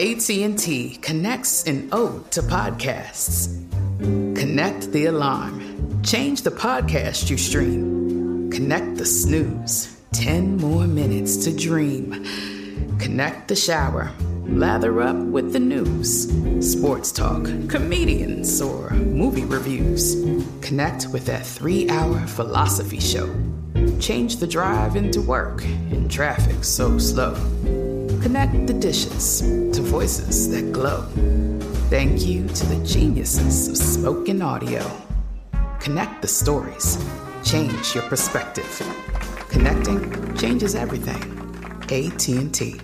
AT&T connects an ode to podcasts. Connect the alarm. Change the podcast you stream. Connect the snooze. 10 more minutes to dream. Connect the shower. Lather up with the news. Sports talk, comedians, or movie reviews. Connect with that 3-hour philosophy show. Change the drive into work in traffic so slow. Connect the dishes to voices that glow. Thank you to the geniuses of spoken audio. Connect the stories. Change your perspective. Connecting changes everything. AT&T.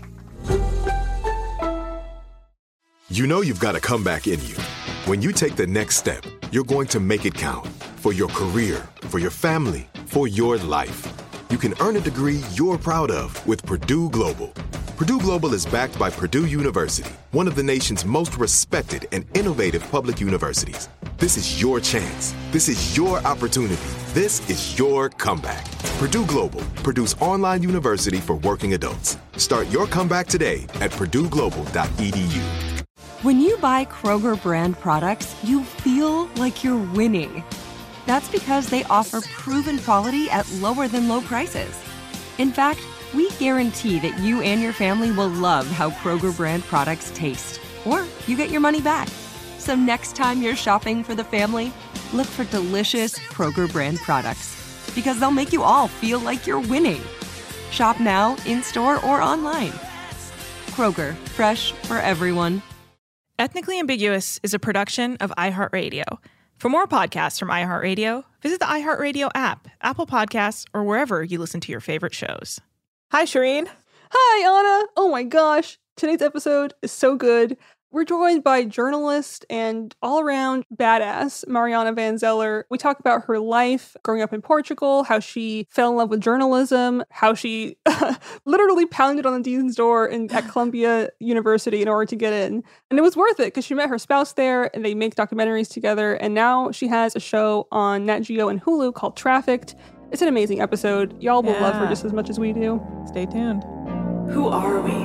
You know you've got a comeback in you. When you take the next step, you're going to make it count. For your career, for your family, for your life. You can earn a degree you're proud of with Purdue Global. Purdue Global is backed by Purdue University, one of the nation's most respected and innovative public universities. This is your chance. This is your opportunity. This is your comeback. Purdue Global, Purdue's online university for working adults. Start your comeback today at purdueglobal.edu. When you buy Kroger brand products, you feel like you're winning. That's because they offer proven quality at lower than low prices. In fact, we guarantee that you and your family will love how Kroger brand products taste, or you get your money back. So next time you're shopping for the family, look for delicious Kroger brand products, because they'll make you all feel like you're winning. Shop now, in-store, or online. Kroger, fresh for everyone. Ethnically Ambiguous is a production of iHeartRadio. For more podcasts from iHeartRadio, visit the iHeartRadio app, Apple Podcasts, or wherever you listen to your favorite shows. Hi, Shireen. Hi, Anna. Oh my gosh. Today's episode is so good. We're joined by journalist and all-around badass Mariana Van Zeller. We talk about her life growing up in Portugal, how she fell in love with journalism, how she literally pounded on the dean's door at Columbia University in order to get in. And it was worth it because she met her spouse there and they make documentaries together. And now she has a show on Nat Geo and Hulu called Trafficked. It's an amazing episode. Y'all will love her just as much as we do. Stay tuned. Who are we?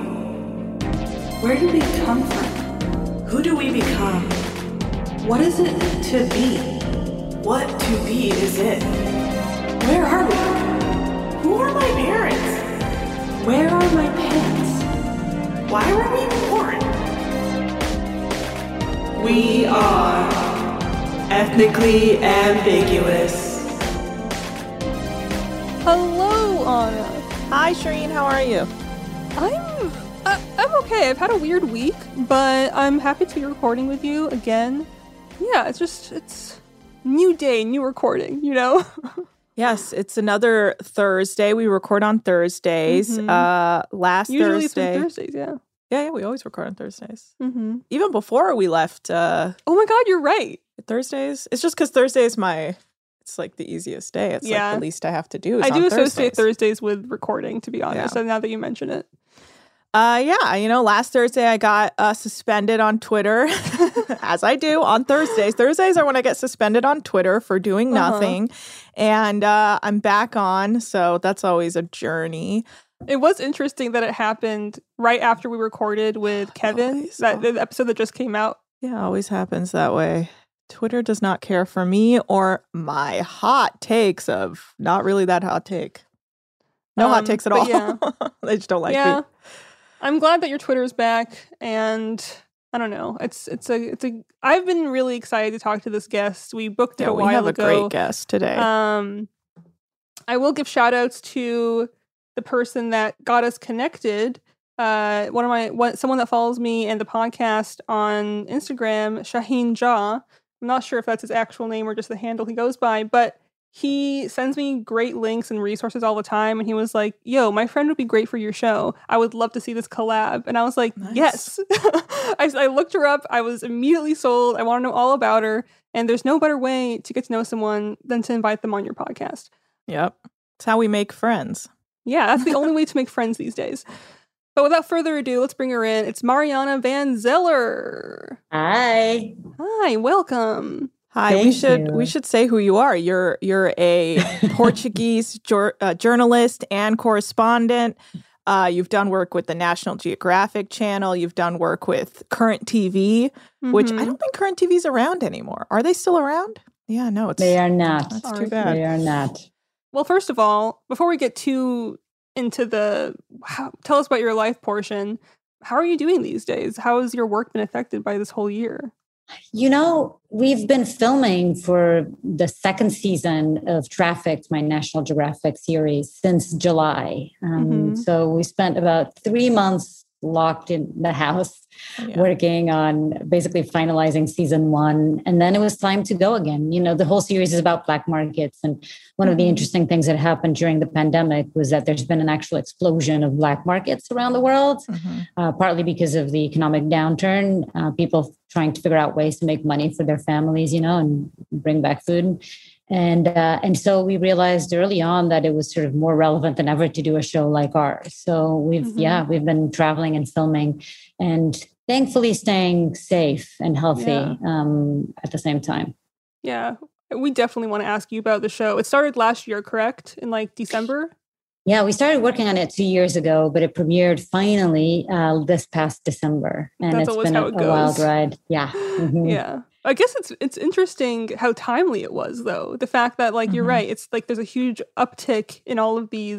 Where did we come from? Who do we become? What is it to be? What to be is it? Where are we? Who are my parents? Where are my parents? Why were we born? We are ethnically ambiguous. Hello, Anna. Hi, Shireen. How are you? I'm okay. I've had a weird week, but I'm happy to be recording with you again. Yeah, it's new day, new recording, you know? Yes, it's another Thursday. We record on Thursdays. Last Usually Thursday. It's Thursdays, yeah. Yeah, we always record on Thursdays. Mm-hmm. Even before we left. Oh my God, you're right. Thursdays. It's just because Thursday is it's like the easiest day. It's like the least I have to do. I do associate Thursdays with recording, to be honest. And now that you mention it. Last Thursday I got suspended on Twitter, as I do on Thursdays. Thursdays are when I get suspended on Twitter for doing nothing. And I'm back on, so that's always a journey. It was interesting that it happened right after we recorded with Kevin, the episode that just came out. Yeah, it always happens that way. Twitter does not care for me or my hot takes of not really that hot take. No hot takes at all. Yeah. They just don't like me. I'm glad that your Twitter's back, and I don't know. I've been really excited to talk to this guest. We booked it a while ago. We have a great guest today. I will give shout outs to the person that got us connected. Someone that follows me and the podcast on Instagram, Shaheen Jah. I'm not sure if that's his actual name or just the handle he goes by, but he sends me great links and resources all the time. And he was like, yo, my friend would be great for your show. I would love to see this collab. And I was like, nice. Yes. I looked her up. I was immediately sold. I want to know all about her. And there's no better way to get to know someone than to invite them on your podcast. Yep. It's how we make friends. Yeah, that's the only way to make friends these days. But without further ado, let's bring her in. It's Mariana Van Zeller. Hi. Hi, welcome. Hi, we should say who you are. You're a Portuguese journalist and correspondent. You've done work with the National Geographic Channel. You've done work with Current TV, which I don't think Current TV is around anymore. Are they still around? Yeah, no, they are not. That's too bad. They are not. Well, first of all, before we get too into tell us about your life portion, how are you doing these days? How has your work been affected by this whole year? We've been filming for the second season of Trafficked, my National Geographic series, since July. So we spent about 3 months locked in the house, working on basically finalizing season 1. And then it was time to go again. The whole series is about black markets. And one of the interesting things that happened during the pandemic was that there's been an actual explosion of black markets around the world, partly because of the economic downturn, people trying to figure out ways to make money for their families, and bring back food. And so we realized early on that it was sort of more relevant than ever to do a show like ours. So we've been traveling and filming and thankfully staying safe and healthy at the same time. Yeah, we definitely want to ask you about the show. It started last year, correct? In December? Yeah, we started working on it 2 years ago, but it premiered finally this past December. And That's it's been a wild ride. Yeah. Yeah. I guess it's interesting how timely it was, though. The fact that, you're right, it's there's a huge uptick in all of the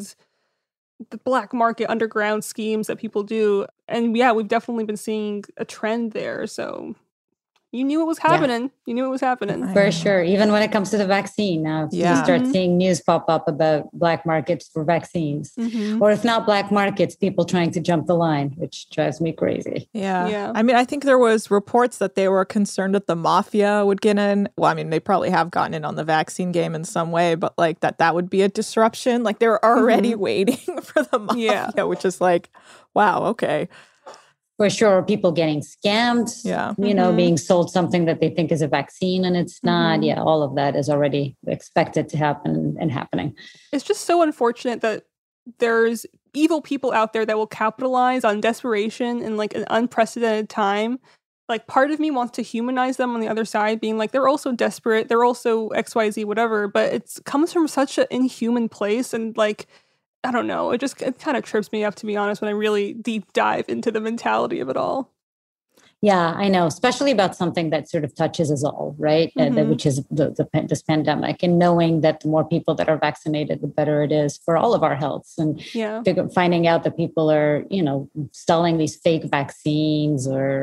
black market underground schemes that people do. And yeah, we've definitely been seeing a trend there. So you knew it was happening. Yeah. You knew it was happening. For sure. Even when it comes to the vaccine now, you start seeing news pop up about black markets for vaccines. Or if not black markets, people trying to jump the line, which drives me crazy. Yeah. I mean, I think there was reports that they were concerned that the mafia would get in. Well, I mean, they probably have gotten in on the vaccine game in some way, but that would be a disruption. They were already waiting for the mafia, which is wow, okay. For sure, people getting scammed, being sold something that they think is a vaccine and it's not. Yeah, all of that is already expected to happen and happening. It's just so unfortunate that there's evil people out there that will capitalize on desperation in an unprecedented time. Part of me wants to humanize them on the other side, being they're also desperate, they're also XYZ, whatever, but it comes from such an inhuman place and I don't know. It kind of trips me up, to be honest, when I really deep dive into the mentality of it all. Yeah, I know, especially about something that sort of touches us all, right? Which is this pandemic, and knowing that the more people that are vaccinated, the better it is for all of our healths. And finding out that people are, selling these fake vaccines,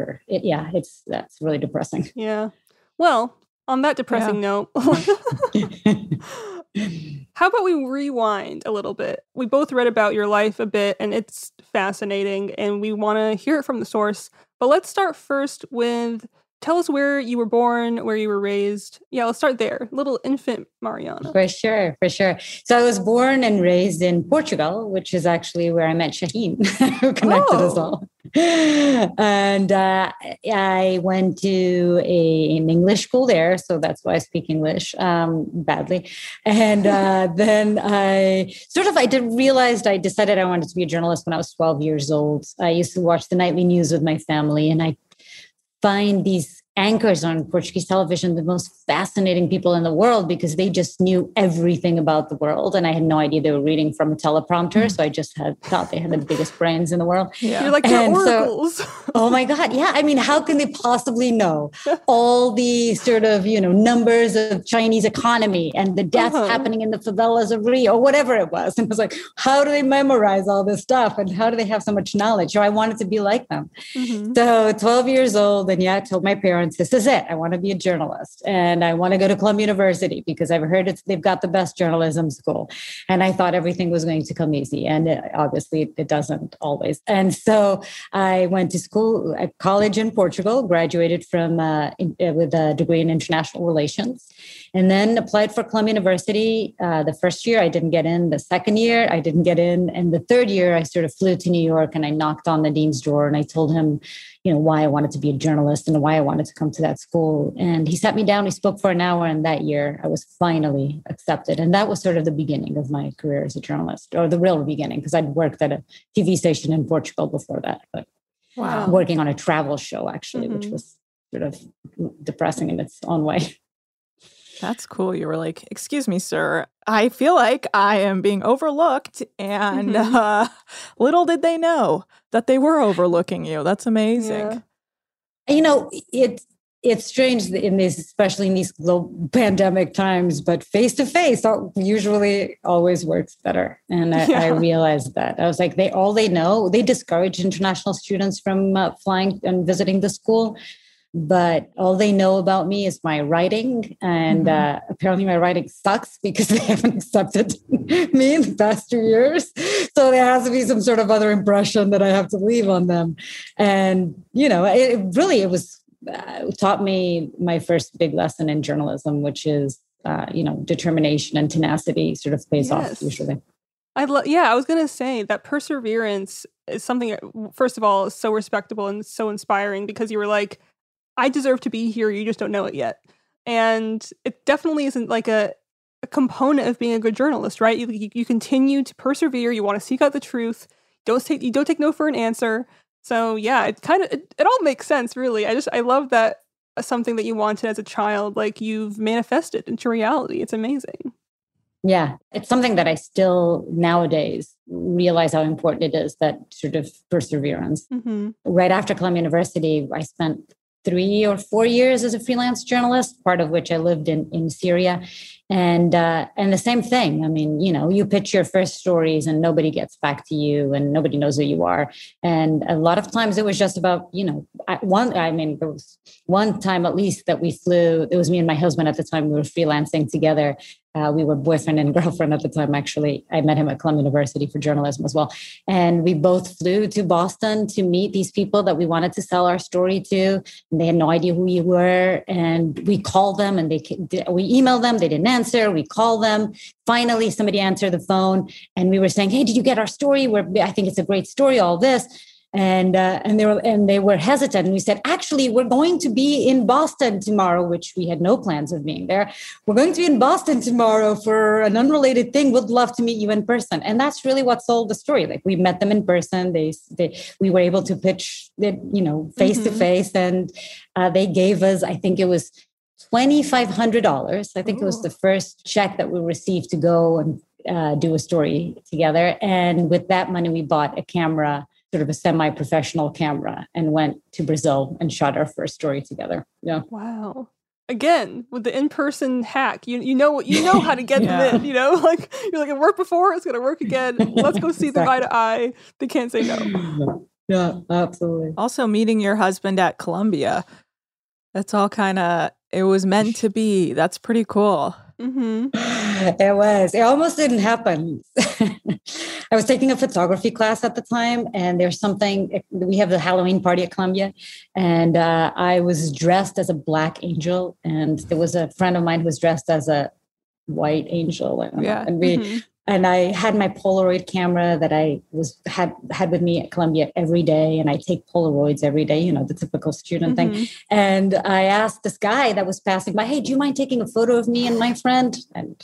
that's really depressing. Yeah. Well, on that depressing note. How about we rewind a little bit? We both read about your life a bit, and it's fascinating, and we want to hear it from the source. But let's start first with, tell us where you were born, where you were raised. Yeah, let's start there. Little infant Mariana. For sure. So I was born and raised in Portugal, which is actually where I met Shaheen, who connected us all. And I went to an English school there, so that's why I speak English badly. And then I decided I wanted to be a journalist when I was 12 years old. I used to watch the nightly news with my family, and I find these anchors on Portuguese television the most fascinating people in the world because they just knew everything about the world. And I had no idea they were reading from a teleprompter. So I just thought they had the biggest brains in the world. Yeah. You're they're oracles. Oh my God. Yeah. I mean, how can they possibly know all the sort of, numbers of Chinese economy and the deaths happening in the favelas of Rio or whatever it was? And it was how do they memorize all this stuff? And how do they have so much knowledge? So I wanted to be like them. So 12 years old. And I told my parents, this is it. I want to be a journalist and I want to go to Columbia University because I've heard they've got the best journalism school. And I thought everything was going to come easy. And obviously it doesn't always. And so I went to school at college in Portugal, graduated from with a degree in international relations, and then applied for Columbia University. The first year I didn't get in. The second year I didn't get in. And the third year I sort of flew to New York and I knocked on the dean's door and I told him, why I wanted to be a journalist and why I wanted to come to that school. And he sat me down, we spoke for an hour, and that year I was finally accepted. And that was sort of the beginning of my career as a journalist, or the real beginning, because I'd worked at a TV station in Portugal before that, but working on a travel show, actually, which was sort of depressing in its own way. That's cool. You were like, excuse me, sir. I feel like I am being overlooked. And little did they know that they were overlooking you. That's amazing. Yeah. It's strange in this, especially in these global pandemic times, but face to face usually always works better. And I realized that. I was like, they discourage international students from flying and visiting the school. But all they know about me is my writing. And apparently my writing sucks because they haven't accepted me in the past 2 years. So there has to be some sort of other impression that I have to leave on them. And, it taught me my first big lesson in journalism, which is, determination and tenacity sort of pays off usually. I was going to say that perseverance is something, first of all, is so respectable and so inspiring because you were like, I deserve to be here. You just don't know it yet. And it definitely isn't like a component of being a good journalist, right? You continue to persevere. You want to seek out the truth. You don't take no for an answer. So yeah, it all makes sense, really. I love that something that you wanted as a child, like you've manifested into reality. It's amazing. Yeah, it's something that I still nowadays realize how important it is, that sort of perseverance. Mm-hmm. Right after Columbia University, I spent 3 or 4 years as a freelance journalist, part of which I lived in Syria. And the same thing. I mean, you pitch your first stories and nobody gets back to you and nobody knows who you are. And a lot of times it was just about, there was one time at least that we flew. It was me and my husband at the time. We were freelancing together. We were boyfriend and girlfriend at the time, actually. I met him at Columbia University for journalism as well. And we both flew to Boston to meet these people that we wanted to sell our story to. And they had no idea who we were. And we called them and we emailed them. They didn't answer. We called them. Finally, somebody answered the phone. And we were saying, hey, did you get our story? I think it's a great story, all this. And they were hesitant. And we said, actually, we're going to be in Boston tomorrow, which we had no plans of being there. We're going to be in Boston tomorrow for an unrelated thing. We'd love to meet you in person. And that's really what sold the story. Like, we met them in person. We were able to pitch it, face to face. And they gave us, I think it was $2,500. I think it was the first check that we received to go and do a story together. And with that money, we bought a camera, sort of a semi-professional camera, and went to Brazil and shot our first story together. Yeah. Wow. Again, with the in-person hack, you know how to get them in, like you're like, it worked before, it's going to work again. Let's go see them eye to eye. They can't say no. Yeah, absolutely. Also meeting your husband at Columbia. That's all it was meant to be. That's pretty cool. Mm-hmm. It was. It almost didn't happen. I was taking a photography class at the time, and we have the Halloween party at Columbia, and I was dressed as a black angel, and there was a friend of mine who was dressed as a white angel. And I had my Polaroid camera that I had with me at Columbia every day. And I take Polaroids every day, the typical student thing. And I asked this guy that was passing by, hey, do you mind taking a photo of me and my friend?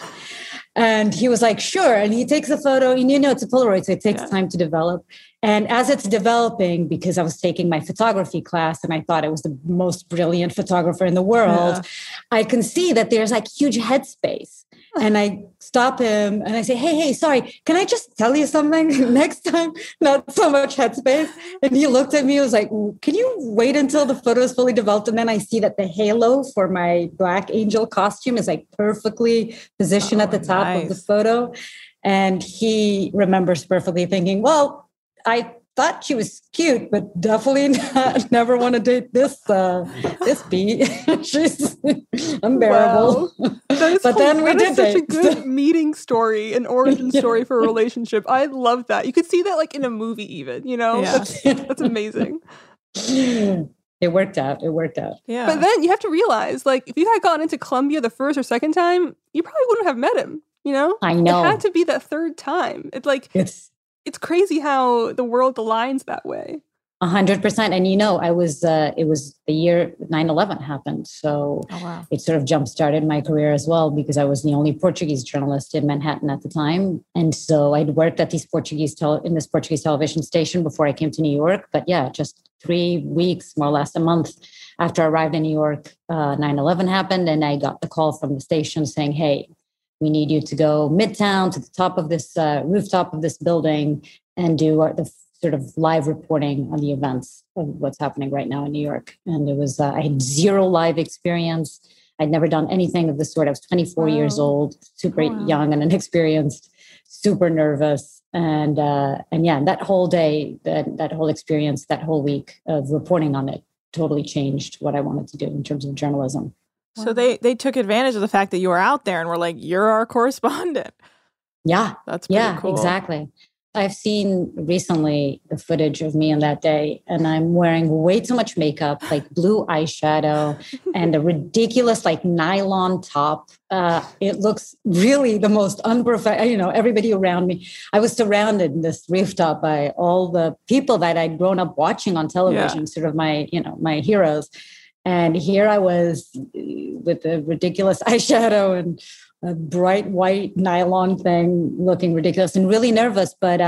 And he was like, sure. And he takes a photo, and it's a Polaroid, so it takes time to develop. And as it's developing, because I was taking my photography class and I thought I was the most brilliant photographer in the world, I can see that there's like huge headspace. And I stop him and I say, hey, sorry, can I just tell you something? Next time, not so much headspace. And he looked at me and was like, can you wait until the photo is fully developed? And then I see that the halo for my black angel costume is like perfectly positioned at the top of the photo. And he remembers perfectly thinking, well, I thought she was cute, but definitely never want to date this bee. She's unbearable. Wow. But then we did such a good meeting story, an origin story for a relationship. I love that. You could see that like in a movie even, That's amazing. It worked out. Yeah. But then you have to realize, like, if you had gone into Columbia the first or second time, you probably wouldn't have met him, I know. It had to be that third time. It's like, it's crazy how the world aligns that way. 100%. And it was the year 9/11 happened. So it sort of jump-started my career as well, because I was the only Portuguese journalist in Manhattan at the time. And so I'd worked at this Portuguese television station before I came to New York. But yeah, just 3 weeks, more or less a month after I arrived in New York, 9/11 happened. And I got the call from the station saying, hey, we need you to go midtown to the top of this rooftop of this building and do the sort of live reporting on the events of what's happening right now in New York. And it was, I had zero live experience. I'd never done anything of the sort. I was 24 years old, super young and inexperienced, super nervous. And yeah, that whole day, that whole experience, that whole week of reporting on it totally changed what I wanted to do in terms of journalism. So they took advantage of the fact that you were out there and were like, you're our correspondent. Yeah. That's pretty cool. Exactly. I've seen recently the footage of me on that day, and I'm wearing way too much makeup, like blue eyeshadow and a ridiculous like nylon top. It looks really the most unprofessional, everybody around me. I was surrounded in this rooftop by all the people that I'd grown up watching on television, sort of my heroes. And here I was with the ridiculous eyeshadow and a bright white nylon thing, looking ridiculous and really nervous. But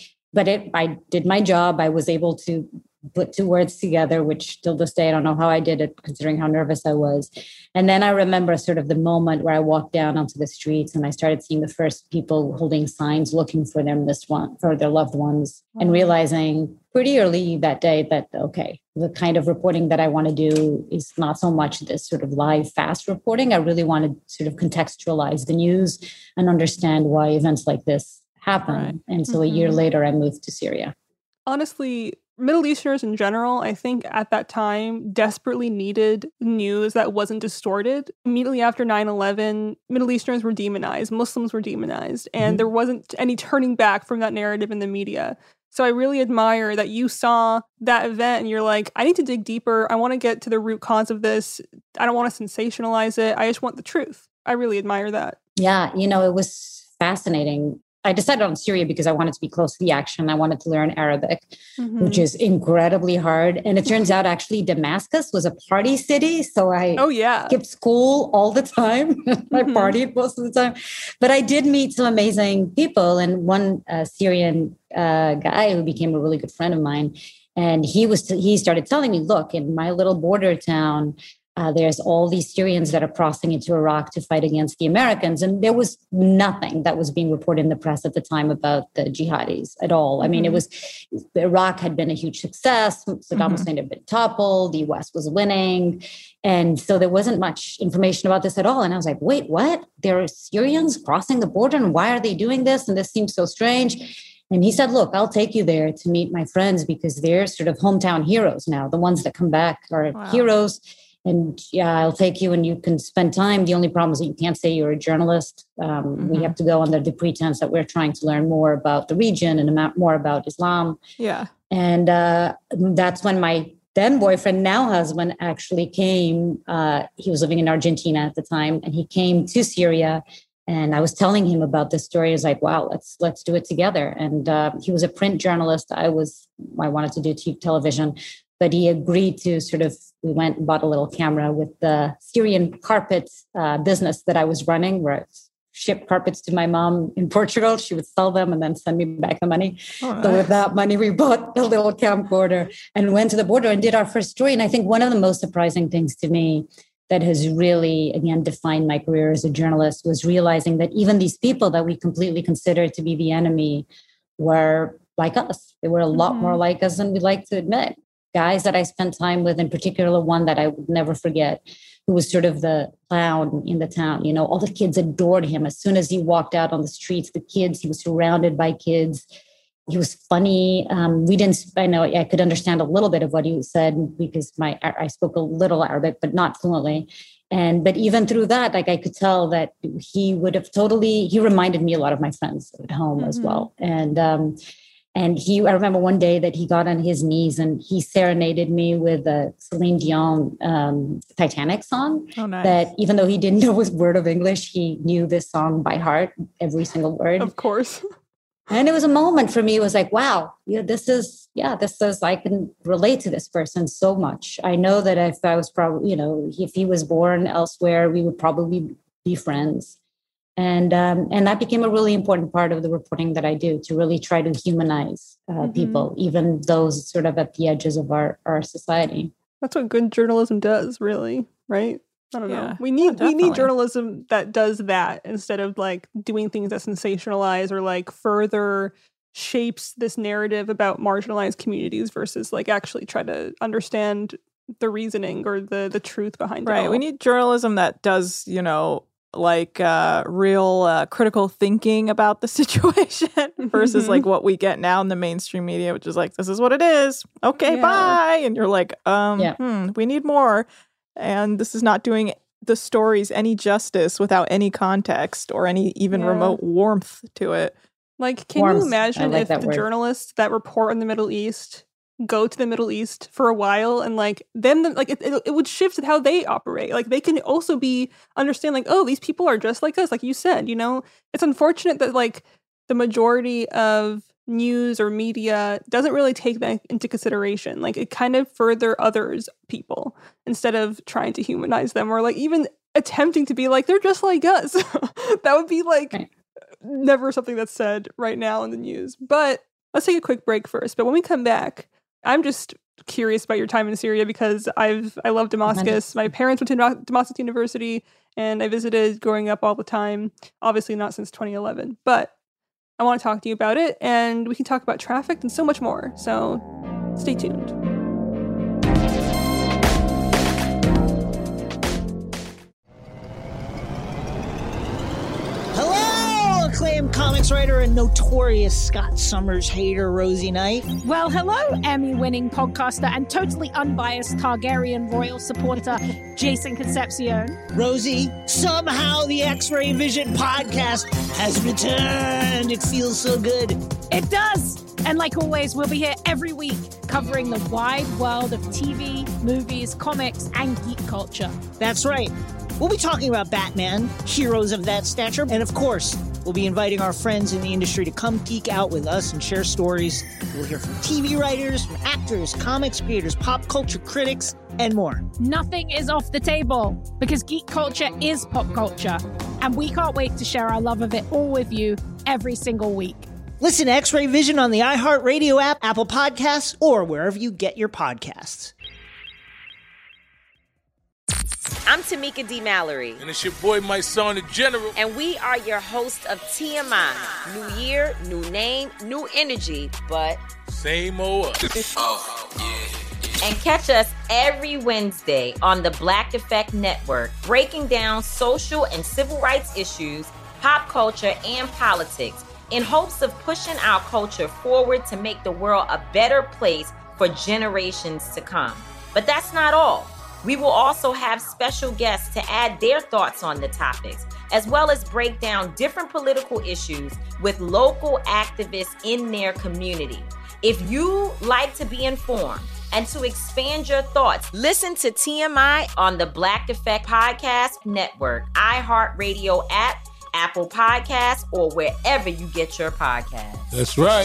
I did my job. I was able to put two words together, which till this day, I don't know how I did it, considering how nervous I was. And then I remember sort of the moment where I walked down onto the streets and I started seeing the first people holding signs, looking for for their loved ones, and realizing pretty early that day that, okay, the kind of reporting that I want to do is not so much this sort of live, fast reporting. I really want to sort of contextualize the news and understand why events like this happen. Right. And so a year later, I moved to Syria. Honestly, Middle Easterners in general, I think at that time desperately needed news that wasn't distorted. Immediately after 9/11, Middle Easterners were demonized, Muslims were demonized, and there wasn't any turning back from that narrative in the media. So I really admire that you saw that event and you're like, I need to dig deeper. I want to get to the root cause of this. I don't want to sensationalize it. I just want the truth. I really admire that. Yeah, it was fascinating. I decided on Syria because I wanted to be close to the action. I wanted to learn Arabic, which is incredibly hard. And it turns out actually Damascus was a party city. So I skipped school all the time. I partied most of the time. But I did meet some amazing people. And one Syrian guy who became a really good friend of mine. And he started telling me, look, in my little border town, there's all these Syrians that are crossing into Iraq to fight against the Americans. And there was nothing that was being reported in the press at the time about the jihadis at all. I mean, Iraq had been a huge success. Saddam Hussein had been toppled. The US was winning. And so there wasn't much information about this at all. And I was like, wait, what? There are Syrians crossing the border? And why are they doing this? And this seems so strange. And he said, look, I'll take you there to meet my friends because they're sort of hometown heroes now. The ones that come back are heroes. And I'll take you and you can spend time. The only problem is that you can't say you're a journalist. We have to go under the pretense that we're trying to learn more about the region and more about Islam. Yeah. And that's when my then boyfriend, now husband, actually came. He was living in Argentina at the time, and he came to Syria. And I was telling him about this story. I was like, wow, let's do it together. And he was a print journalist. I wanted to do television. But he agreed to we went and bought a little camera with the Syrian carpet business that I was running, where I shipped carpets to my mom in Portugal. She would sell them and then send me back the money. Right. So with that money, we bought a little camcorder and went to the border and did our first story. And I think one of the most surprising things to me that has really, again, defined my career as a journalist was realizing that even these people that we completely considered to be the enemy were like us. They were a lot more like us than we like to admit. Guys that I spent time with, in particular, one that I would never forget, who was sort of the clown in the town. All the kids adored him. As soon as he walked out on the streets, he was surrounded by kids. He was funny. I know I could understand a little bit of what he said because I spoke a little Arabic, but not fluently. But even through that, I could tell that he reminded me a lot of my friends at home as well. And I remember one day that he got on his knees and he serenaded me with a Celine Dion Titanic song. Oh, nice. That even though he didn't know a word of English, he knew this song by heart, every single word. Of course. And it was a moment for me. It was like, wow, this is, I can relate to this person so much. I know that if I was if he was born elsewhere, we would probably be friends. And that became a really important part of the reporting that I do, to really try to humanize people, even those sort of at the edges of our society. That's what good journalism does, really, right? I don't know. We need journalism that does that instead of like doing things that sensationalize or like further shapes this narrative about marginalized communities versus like actually try to understand the reasoning or the truth behind it. Right. We need journalism that does, like real critical thinking about the situation versus like what we get now in the mainstream media, which is like, this is what it is. Okay, bye. And you're like, we need more. And this is not doing the stories any justice without any context or any even remote warmth to it. Like, can you imagine if the journalists that report in the Middle East go to the Middle East for a while and like then it would shift how they operate. Like they can also understand like, oh, these people are just like us, like you said, it's unfortunate that like the majority of news or media doesn't really take that into consideration. Like it kind of further others people instead of trying to humanize them or like even attempting to be like, they're just like us. That would be like never something that's said right now in the news. But let's take a quick break first. But when we come back, I'm just curious about your time in Syria because I love Damascus. My parents went to Damascus University and I visited growing up all the time. Obviously not since 2011, but I want to talk to you about it and we can talk about traffic and so much more. So stay tuned. Acclaimed comics writer and notorious Scott Summers hater, Rosie Knight. Well, hello, Emmy-winning podcaster and totally unbiased Targaryen royal supporter, Jason Concepcion. Rosie, somehow the X-Ray Vision podcast has returned. It feels so good. It does. And like always, we'll be here every week covering the wide world of TV, movies, comics, and geek culture. That's right. We'll be talking about Batman, heroes of that stature, and of course, we'll be inviting our friends in the industry to come geek out with us and share stories. We'll hear from TV writers, from actors, comics creators, pop culture critics, and more. Nothing is off the table because geek culture is pop culture, and we can't wait to share our love of it all with you every single week. Listen to X-Ray Vision on the iHeartRadio app, Apple Podcasts, or wherever you get your podcasts. I'm Tamika D. Mallory. And it's your boy, my son, the General. And we are your hosts of TMI. New year, new name, new energy, but same old us. Oh, yeah. And catch us every Wednesday on the Black Effect Network, breaking down social and civil rights issues, pop culture, and politics in hopes of pushing our culture forward to make the world a better place for generations to come. But that's not all. We will also have special guests to add their thoughts on the topics, as well as break down different political issues with local activists in their community. If you like to be informed and to expand your thoughts, listen to TMI on the Black Effect Podcast Network, iHeartRadio app, Apple Podcasts, or wherever you get your podcasts. That's right.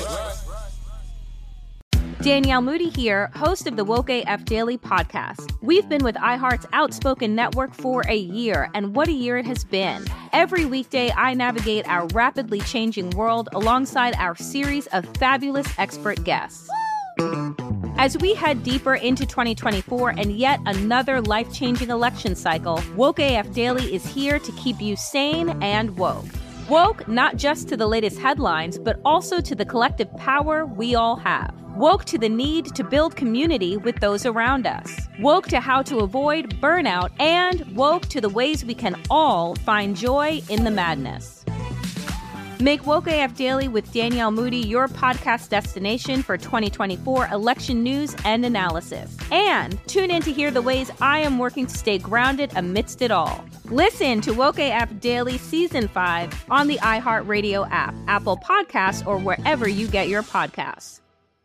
Danielle Moody here, host of the Woke AF Daily podcast. We've been with iHeart's Outspoken Network for a year, and what a year it has been. Every weekday, I navigate our rapidly changing world alongside our series of fabulous expert guests. As we head deeper into 2024 and yet another life-changing election cycle, Woke AF Daily is here to keep you sane and woke. Woke not just to the latest headlines, but also to the collective power we all have. Woke to the need to build community with those around us. Woke to how to avoid burnout, and woke to the ways we can all find joy in the madness. Make Woke AF Daily with Danielle Moody your podcast destination for 2024 election news and analysis. And tune in to hear the ways I am working to stay grounded amidst it all. Listen to Woke AF Daily Season 5 on the iHeartRadio app, Apple Podcasts, or wherever you get your podcasts.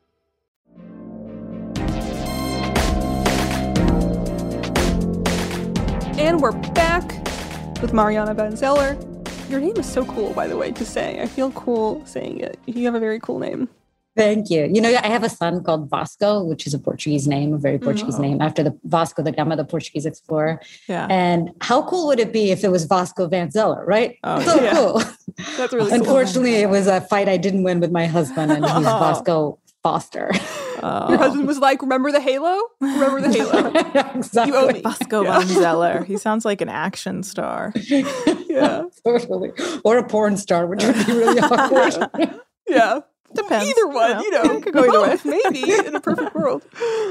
And we're back with Mariana Van Zeller. Your name is so cool, by the way, to say. I feel cool saying it. You have a very cool name. Thank you. I have a son called Vasco, which is a Portuguese name, a very Portuguese name, after the Vasco da Gama, the Portuguese explorer. Yeah. And how cool would it be if it was Vasco Van Zeller, right? Oh, so yeah. cool. That's really Unfortunately, it was a fight I didn't win with my husband, and he's Vasco Foster. Your husband was like, remember the Halo? Remember the Halo? Exactly. You owe me. Vasco Van Zeller. He sounds like an action star. Yeah. Totally. Or a porn star, which would be really awkward. Yeah. Depends. Either one, It could go either way. Maybe in a perfect world.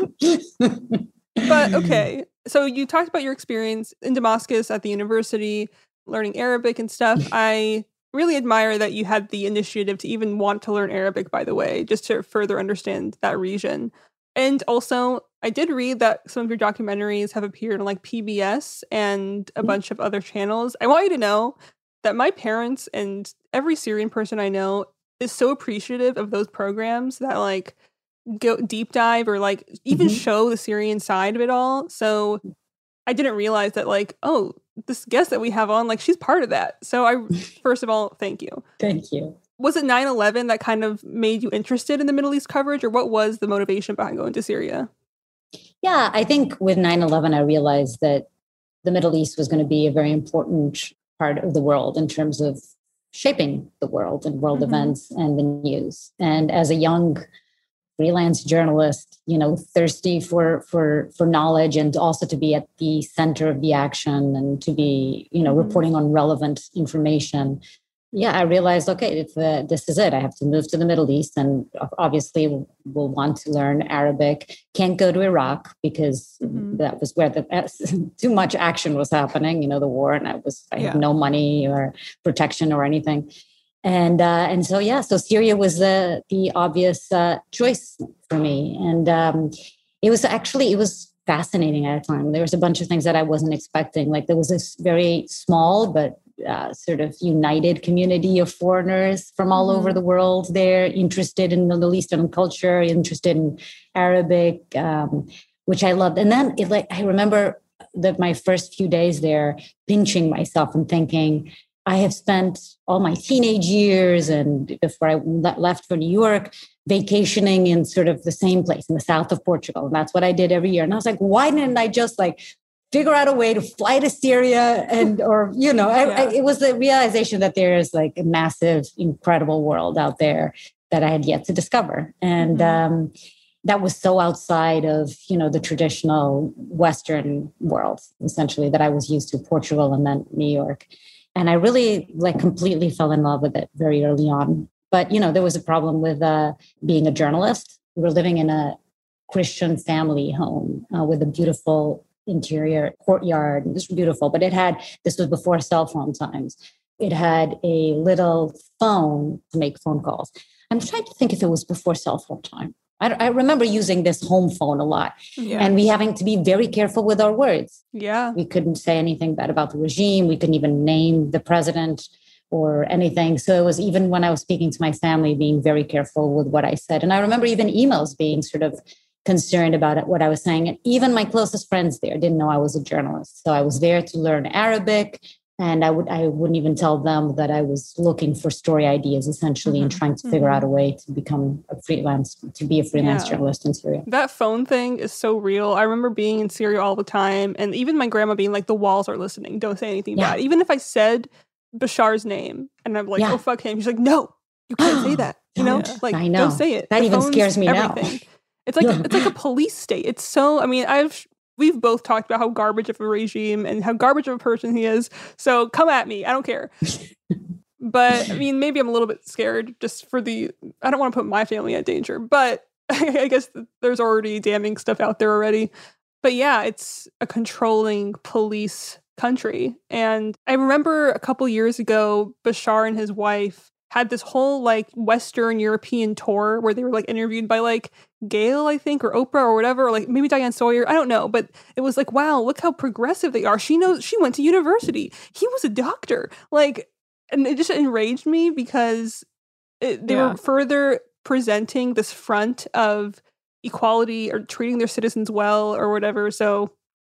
But okay. So you talked about your experience in Damascus at the university, learning Arabic and stuff. I really admire that you had the initiative to even want to learn Arabic, by the way, just to further understand that region. And also, I did read that some of your documentaries have appeared on like PBS and a bunch of other channels. I want you to know that my parents and every Syrian person I know is so appreciative of those programs that like go deep dive or like even show the Syrian side of it all. So I didn't realize that like, oh, this guest that we have on, like she's part of that. So first of all, thank you. Thank you. Was it 9/11 that kind of made you interested in the Middle East coverage, or what was the motivation behind going to Syria? Yeah, I think with 9/11, I realized that the Middle East was going to be a very important part of the world in terms of shaping the world and world events and the news. And as a young freelance journalist, thirsty for knowledge and also to be at the center of the action and to be, reporting on relevant information. Yeah, I realized, okay, this is it. I have to move to the Middle East and obviously will want to learn Arabic. Can't go to Iraq because that was where too much action was happening, the war, and I had no money or protection or anything. And so Syria was the obvious choice for me. And it was fascinating at a time. There was a bunch of things that I wasn't expecting. Like there was this very small but sort of united community of foreigners from all over the world there, interested in Middle Eastern culture, interested in Arabic, which I loved. And then I remember that my first few days there, pinching myself and thinking, I have spent all my teenage years and before I left for New York, vacationing in sort of the same place in the south of Portugal. And that's what I did every year. And I was like, why didn't I just figure out a way to fly to Syria it was the realization that there is like a massive, incredible world out there that I had yet to discover. And that was so outside of, the traditional Western world, essentially, that I was used to, Portugal and then New York. And I really completely fell in love with it very early on. But, there was a problem with being a journalist. We were living in a Christian family home with a beautiful interior courtyard. It was beautiful, but this was before cell phone times. It had a little phone to make phone calls. I'm trying to think if it was before cell phone time. I remember using this home phone a lot and we having to be very careful with our words. Yeah. We couldn't say anything bad about the regime. We couldn't even name the president or anything. So it was even when I was speaking to my family, being very careful with what I said. And I remember even emails being sort of concerned about it, what I was saying. And even my closest friends there didn't know I was a journalist. So I was there to learn Arabic. And I wouldn't even tell them that I was looking for story ideas, essentially, and trying to figure out a way to be a freelance journalist in Syria. That phone thing is so real. I remember being in Syria all the time. And even my grandma being like, the walls are listening. Don't say anything bad. Even if I said Bashar's name and I'm like, oh, fuck him. She's like, no, you can't say that. I know. Don't say it. That even scares me everything. Now. It's like a police state. It's so, we've both talked about how garbage of a regime and how garbage of a person he is. So come at me. I don't care. But maybe I'm a little bit scared just I don't want to put my family at danger, but I guess there's already damning stuff out there already. But yeah, it's a controlling police country. And I remember a couple years ago, Bashar and his wife had this whole Western European tour where they were interviewed by Gail, I think, or Oprah or whatever, or maybe Diane Sawyer. I don't know. But it was wow, look how progressive they are. She went to university. He was a doctor. And it just enraged me because they were further presenting this front of equality or treating their citizens well or whatever. So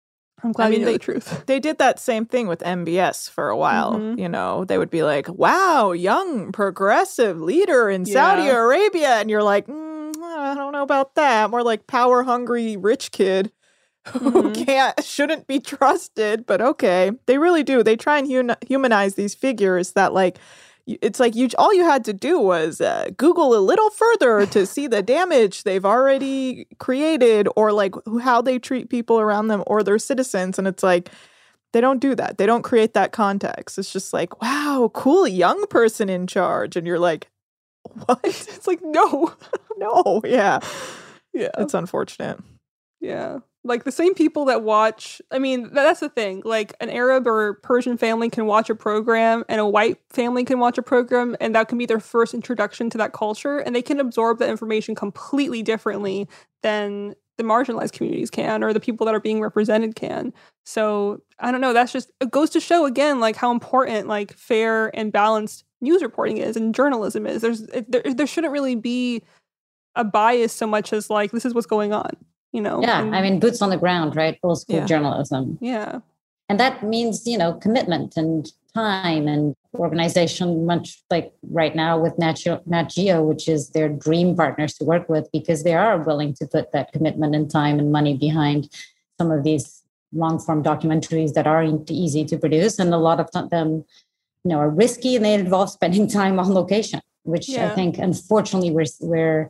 I'm glad you know the truth. They did that same thing with MBS for a while. You know, they would be like, wow, young progressive leader in Saudi Arabia. And you're like, I don't know about that. More like power hungry rich kid who shouldn't be trusted. But okay, they really do. They try and humanize these figures that like, it's like all you had to do was Google a little further to see the damage they've already created, or like how they treat people around them or their citizens. And it's like, they don't do that. They don't create that context. It's just like, wow, cool young person in charge. And you're like, what? It's like, no. No. Yeah. It's unfortunate. Yeah. Like the same people that watch, I mean, that's the thing. Like an Arab or Persian family can watch a program and a white family can watch a program, and that can be their first introduction to that culture. And they can absorb that information completely differently than the marginalized communities can, or the people that are being represented can. So I don't know. That's just, it goes to show again, like how important like fair and balanced news reporting is and journalism is. There shouldn't really be a bias so much as like, this is what's going on. You know, I mean, boots on the ground, right? Old school journalism. Yeah. And that means, you know, commitment and time and organization, much like right now with Nat Geo, which is their dream partners to work with, because they are willing to put that commitment and time and money behind some of these long form documentaries that aren't easy to produce. And a lot of them, you know, are risky and they involve spending time on location, which I think, unfortunately, we're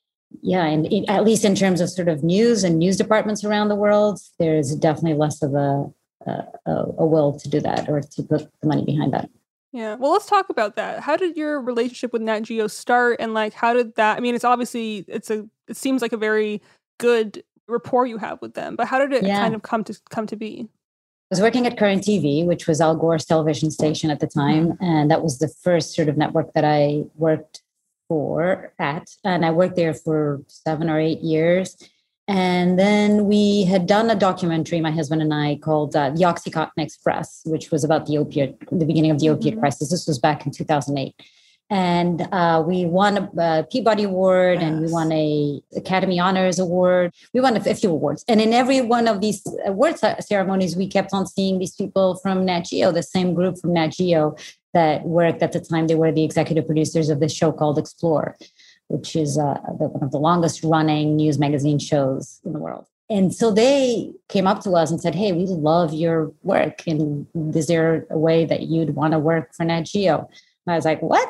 and at least in terms of sort of news and news departments around the world, there's definitely less of a will to do that or to put the money behind that. Yeah. Well, let's talk about that. How did your relationship with Nat Geo start? And like, how did that, I mean, it's obviously, it seems like a very good rapport you have with them, but how did it kind of come to be? I was working at Current TV, which was Al Gore's television station at the time. And that was the first sort of network that I worked and I worked there for 7 or 8 years. And then we had done a documentary, my husband and I, called The Oxycontin Express, which was about the beginning of the opiate crisis. This was back in 2008. And we won a Peabody Award and we won a Academy Honors Award. We won a few awards. And in every one of these award ceremonies, we kept on seeing these people from Nat Geo, the same group from Nat Geo that worked at the time. They were the executive producers of this show called Explore, which is one of the longest running news magazine shows in the world. And so they came up to us and said, hey, we love your work. And is there a way that you'd want to work for Nat Geo? And I was like, what?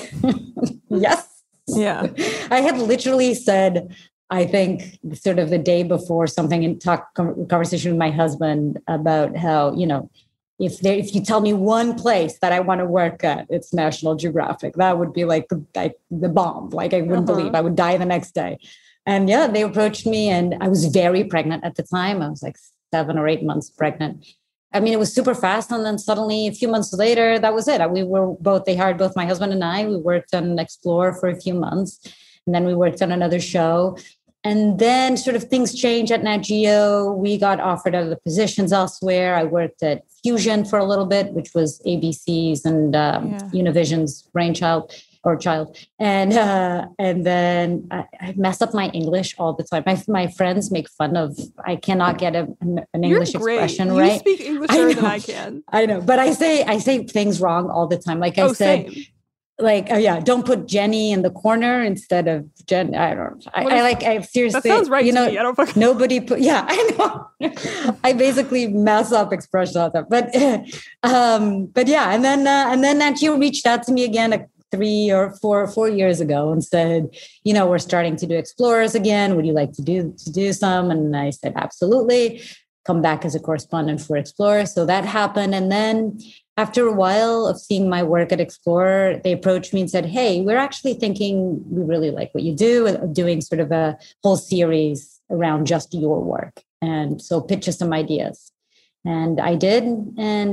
Yes. Yeah. I had literally said, I think sort of the day before something in conversation with my husband about how, you know, if you tell me one place that I want to work at, it's National Geographic. That would be like the bomb. Like I wouldn't believe I would die the next day. And they approached me and I was very pregnant at the time. I was like 7 or 8 months pregnant. I mean, it was super fast. And then suddenly a few months later, that was it. They hired both my husband and I. We worked on Explore for a few months. And then we worked on another show. And then sort of things changed at Nat Geo. We got offered other positions elsewhere. I worked at Fusion for a little bit, which was ABC's and Univision's brainchild or child. And then I mess up my English all the time. My friends make fun of, I cannot get an English expression right. You speak English better than I can. I know, but I say things wrong all the time. Like I said, same. Like, don't put Jenny in the corner instead of Jen. I don't know. I seriously, that sounds right to me. I don't fucking nobody put, I know. I basically mess up expressions all the time. But yeah. And then Nat Geo reached out to me again 3 or 4 years ago and said, we're starting to do Explorers again. Would you like to do some? And I said, absolutely. Come back as a correspondent for Explorer. So that happened. And then after a while of seeing my work at Explorer, they approached me and said, hey, we're actually thinking we really like what you do, doing sort of a whole series around just your work. And so pitch us some ideas. And I did. And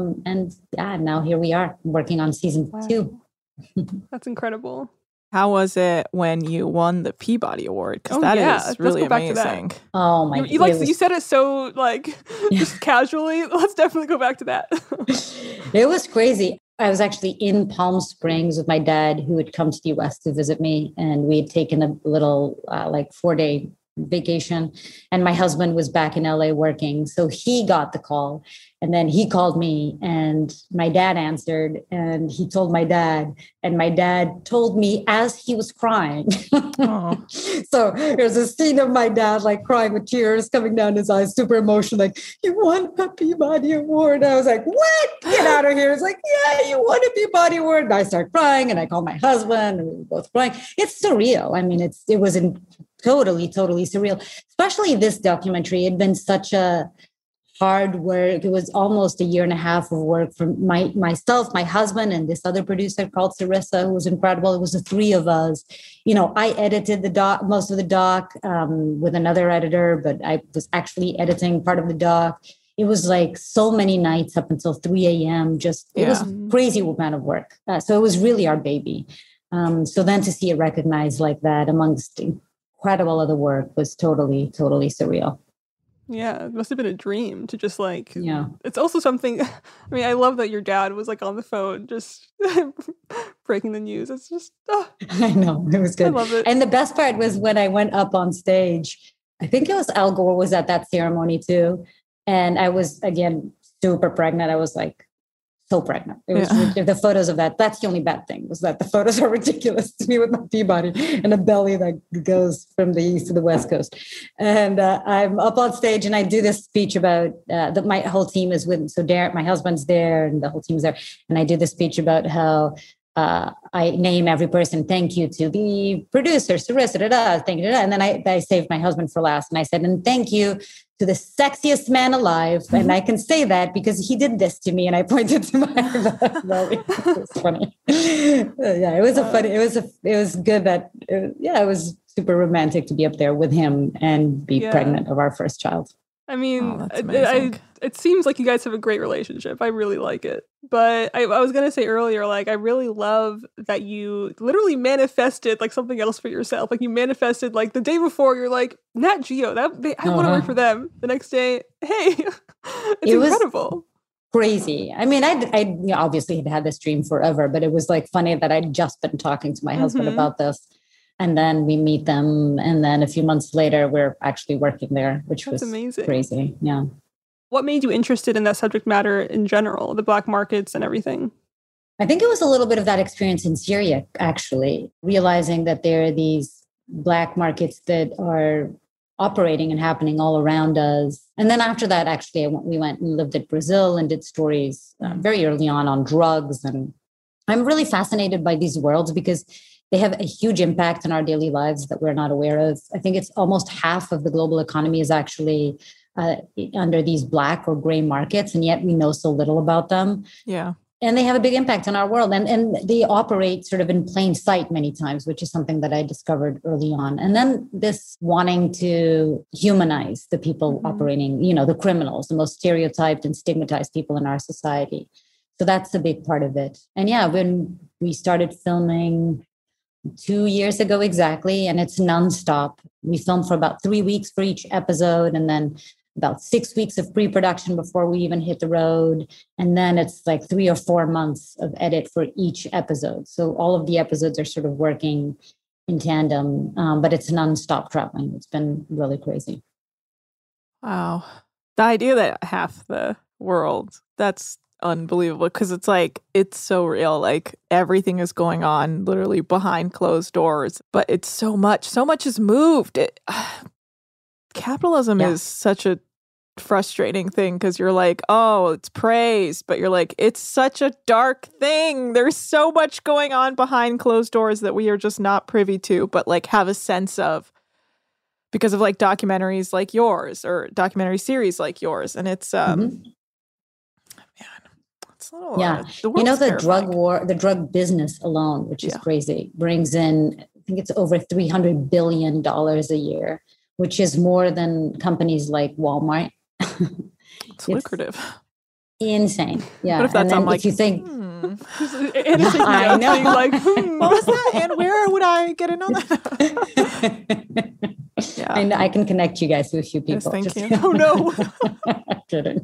now here we are working on season 2. That's incredible. How was it when you won the Peabody Award? Because that is really amazing. Oh my! You said it so just casually. Let's definitely go back to that. It was crazy. I was actually in Palm Springs with my dad, who had come to the U.S. to visit me, and we had taken a little 4-day vacation, and my husband was back in LA working. So he got the call, and then he called me, and my dad answered, and he told my dad, and my dad told me as he was crying. So there's a scene of my dad like crying with tears coming down his eyes, super emotional, like, "You won a Peabody Award." I was like, "What? Get out of here." It's like, "Yeah, you won a Peabody Award." And I start crying, and I call my husband, and we were both crying. It's surreal. I mean, it was totally surreal, especially this documentary. It had been such a hard work. It was almost a year and a half of work from myself, my husband, and this other producer called Sarissa, who was incredible. It was the three of us. You know, I edited most of the doc with another editor, but I was actually editing part of the doc. It was like so many nights up until 3 a.m. It was a crazy amount of work. So it was really our baby. So then to see it recognized like that amongst incredible other work was totally surreal. Yeah, it must have been a dream to just like, it's also something, I mean, I love that your dad was like on the phone, just breaking the news. It's just, I know, it was good. I love it. And the best part was when I went up on stage, I think it was Al Gore was at that ceremony too. And I was, again, super pregnant. I was like, so pregnant. It was the photos of that. That's the only bad thing, was that the photos are ridiculous to me with my Peabody and a belly that goes from the east to the west coast. And I'm up on stage and I do this speech about that my whole team is with. So Darren, my husband's there, and the whole team's there. And I do the speech about how I name every person. Thank you to the producer, Sarissa, thank you. And then I saved my husband for last. And I said, and thank you to the sexiest man alive. And I can say that because he did this to me. And I pointed to my belly. It was funny. It was it was good that, it was super romantic to be up there with him and be pregnant of our first child. I mean, it seems like you guys have a great relationship. I really like it. But I was going to say earlier, like, I really love that you literally manifested like something else for yourself. Like you manifested like the day before, you're like, Nat Geo, I want to work for them. The next day, hey, it's incredible. Crazy. I mean, I obviously had this dream forever, but it was like funny that I'd just been talking to my husband about this. And then we meet them. And then a few months later, we're actually working there, which was amazing. Crazy. Yeah. What made you interested in that subject matter in general, the black markets and everything? I think it was a little bit of that experience in Syria, actually, realizing that there are these black markets that are operating and happening all around us. And then after that, actually, we went and lived in Brazil and did stories very early on drugs. And I'm really fascinated by these worlds because they have a huge impact on our daily lives that we're not aware of. I think it's almost half of the global economy is actually under these black or gray markets, and yet we know so little about them. Yeah. And they have a big impact on our world. And they operate sort of in plain sight many times, which is something that I discovered early on. And then this wanting to humanize the people operating, the criminals, the most stereotyped and stigmatized people in our society. So that's a big part of it. And when we started filming 2 years ago exactly, and it's nonstop. We filmed for about 3 weeks for each episode, and then about 6 weeks of pre-production before we even hit the road. And then it's like 3 or 4 months of edit for each episode. So all of the episodes are sort of working in tandem, but it's nonstop traveling. It's been really crazy. Wow. The idea that half the world, that's unbelievable, because it's like, it's so real. Like everything is going on literally behind closed doors, but it's so much has moved. Capitalism is such a frustrating thing because you're like, oh, it's praise, but you're like, it's such a dark thing. There's so much going on behind closed doors that we are just not privy to, but like have a sense of because of like documentaries like yours or documentary series like yours. And it's, the drug war, the drug business alone, which is crazy, brings in, I think it's over $300 billion a year, which is more than companies like Walmart. It's lucrative. Insane. Yeah. What if that's on like, if you think, I know. Like, what was that? And where would I get in on that? Yeah. And I can connect you guys to a few people. Yes, thank you. Oh no. Kidding.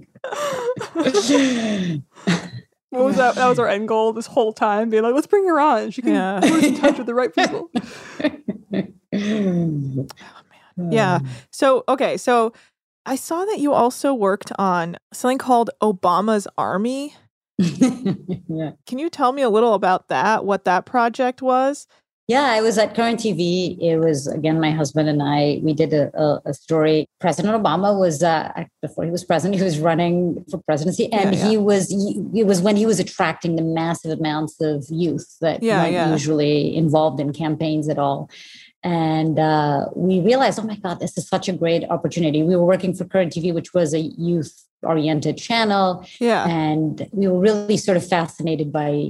What was that? That was our end goal this whole time, being like, let's bring her on. She can put us in touch with the right people. Oh man. Yeah. So I saw that you also worked on something called Obama's Army. Yeah. Can you tell me a little about that, what that project was? Yeah, I was at Current TV. It was, again, my husband and I, we did a story. President Obama was, before he was president, he was running for presidency. And it was when he was attracting the massive amounts of youth that weren't usually involved in campaigns at all. And we realized, oh my God, this is such a great opportunity. We were working for Current TV, which was a youth-oriented channel. Yeah. And we were really sort of fascinated by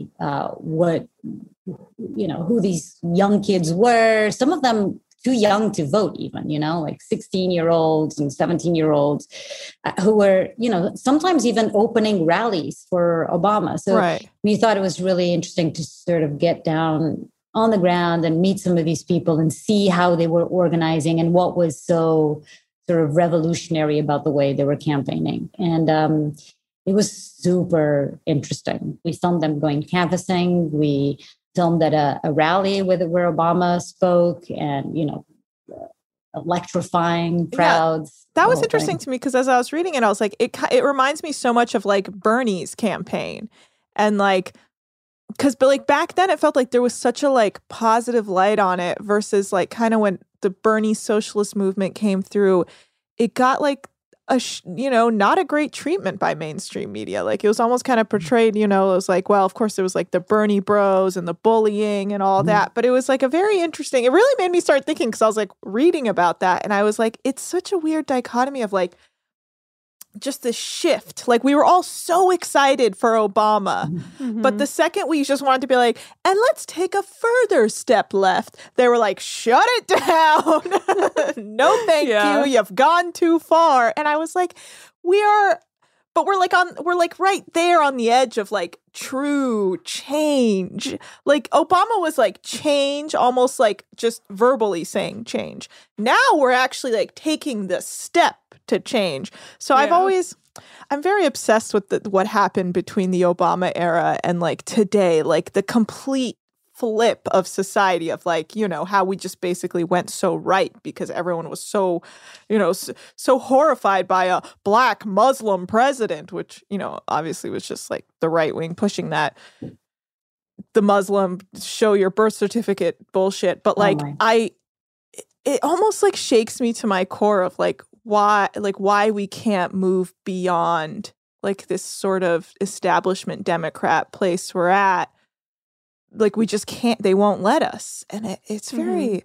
who these young kids were. Some of them too young to vote even, like 16-year-olds and 17-year-olds who were, sometimes even opening rallies for Obama. So we thought it was really interesting to sort of get down on the ground and meet some of these people and see how they were organizing and what was so sort of revolutionary about the way they were campaigning. And it was super interesting. We filmed them going canvassing. We filmed at a rally where Obama spoke, and, electrifying crowds. That was interesting to me because as I was reading it, I was like, it reminds me so much of like Bernie's campaign. And like, because back then it felt like there was such a like positive light on it versus like kind of when the Bernie socialist movement came through, it got like not a great treatment by mainstream media. Like it was almost kind of portrayed, it was like, well, of course there was like the Bernie bros and the bullying and all that, but it was like it really made me start thinking, because I was like reading about that and I was like, it's such a weird dichotomy of like just this shift. Like we were all so excited for Obama, but the second we just wanted to be like, and let's take a further step left, they were like, shut it down. No, thank you. You've gone too far. And I was like, we're like right there on the edge of like true change. Like Obama was like change, almost like just verbally saying change. Now we're actually like taking the step to change. So I'm very obsessed with what happened between the Obama era and like today, like the complete flip of society of like, how we just basically went so right because everyone was so, so horrified by a black Muslim president, which, obviously was just like the right wing pushing that, the Muslim show your birth certificate bullshit. But like, it almost like shakes me to my core of like, why we can't move beyond like this sort of establishment Democrat place we're at. Like we just can't, they won't let us. And it's very,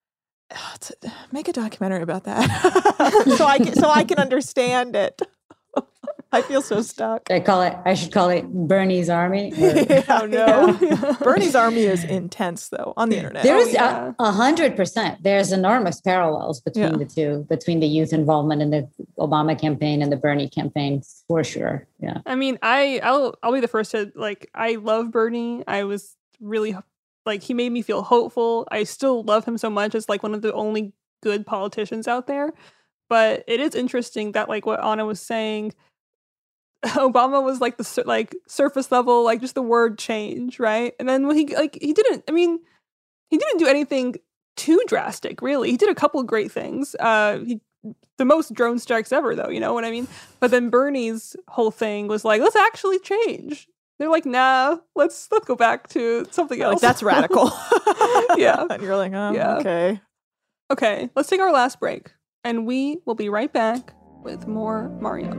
make a documentary about that. so I can understand it. I feel so stuck. I should call it Bernie's Army. Oh no. Bernie's Army is intense though on the internet. There is 100%. There's enormous parallels between the two, between the youth involvement in the Obama campaign and the Bernie campaign, for sure. Yeah. I mean, I'll be the first to like, I love Bernie. I was really like, he made me feel hopeful. I still love him so much as like one of the only good politicians out there. But it is interesting that like what Anna was saying, Obama was like the like surface level, like just the word change, right? And then when he didn't do anything too drastic, really. He did a couple of great things. The most drone strikes ever, though, you know what I mean? But then Bernie's whole thing was like, let's actually change. They're like, nah, let's go back to something else. Like, that's radical. Yeah. And you're like, okay. Okay, let's take our last break. And we will be right back with more Mario.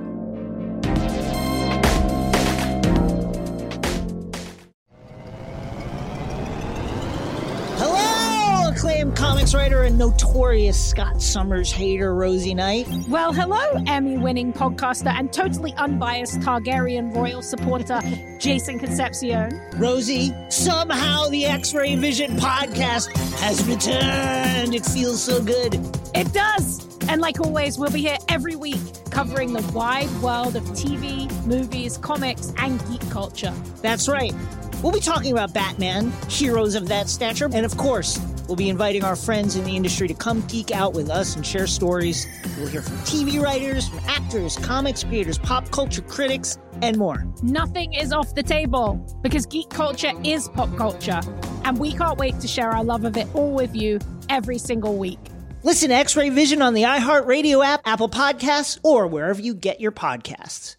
Hello, acclaimed comics writer and notorious Scott Summers hater, Rosie Knight. Well, hello, Emmy-winning podcaster and totally unbiased Targaryen royal supporter, Jason Concepcion. Rosie, somehow the X-Ray Vision podcast has returned. It feels so good. It does. And like always, we'll be here every week covering the wide world of TV, movies, comics, and geek culture. That's right. We'll be talking about Batman, heroes of that stature, and of course, we'll be inviting our friends in the industry to come geek out with us and share stories. We'll hear from TV writers, from actors, comics creators, pop culture critics, and more. Nothing is off the table because geek culture is pop culture, and we can't wait to share our love of it all with you every single week. Listen to X-Ray Vision on the iHeartRadio app, Apple Podcasts, or wherever you get your podcasts.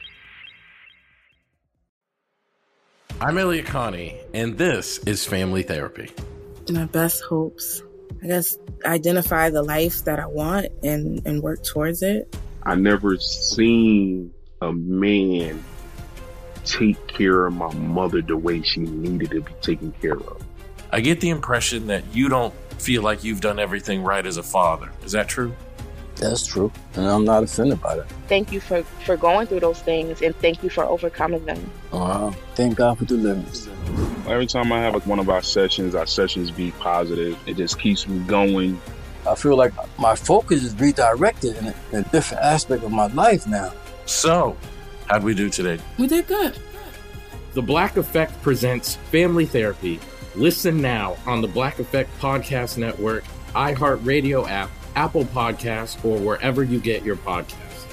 I'm Elliot Connie, and this is Family Therapy. My best hopes, I guess, identify the life that I want and work towards it. I never seen a man take care of my mother the way she needed to be taken care of. I get the impression that you don't feel like you've done everything right as a father. Is that true? That's true, and I'm not offended by that. Thank you for going through those things, and thank you for overcoming them. Wow, thank God for deliverance. Every time I have one of our sessions be positive. It just keeps me going. I feel like my focus is redirected in a different aspect of my life now. So, how'd we do today? We did good. The Black Effect presents Family Therapy. Listen now on the Black Effect Podcast Network, iHeartRadio app, Apple Podcasts, or wherever you get your podcasts.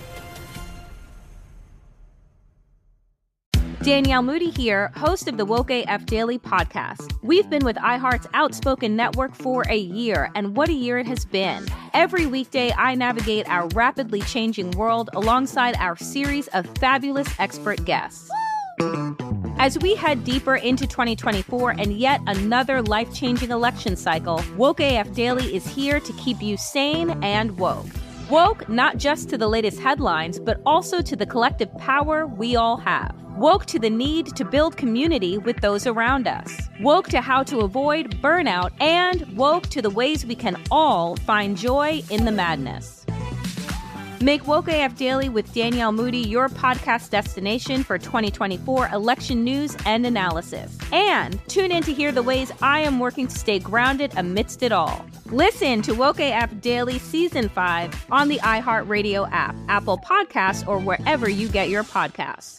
Danielle Moody here, host of the Woke AF Daily podcast. We've been with iHeart's Outspoken Network for a year, and what a year it has been. Every weekday, I navigate our rapidly changing world alongside our series of fabulous expert guests. As we head deeper into 2024 and yet another life-changing election cycle, Woke AF Daily is here to keep you sane and woke. Woke not just to the latest headlines, but also to the collective power we all have. Woke to the need to build community with those around us. Woke to how to avoid burnout, and woke to the ways we can all find joy in the madness. Make Woke AF Daily with Danielle Moody your podcast destination for 2024 election news and analysis. And tune in to hear the ways I am working to stay grounded amidst it all. Listen to Woke AF Daily Season 5 on the iHeartRadio app, Apple Podcasts, or wherever you get your podcasts.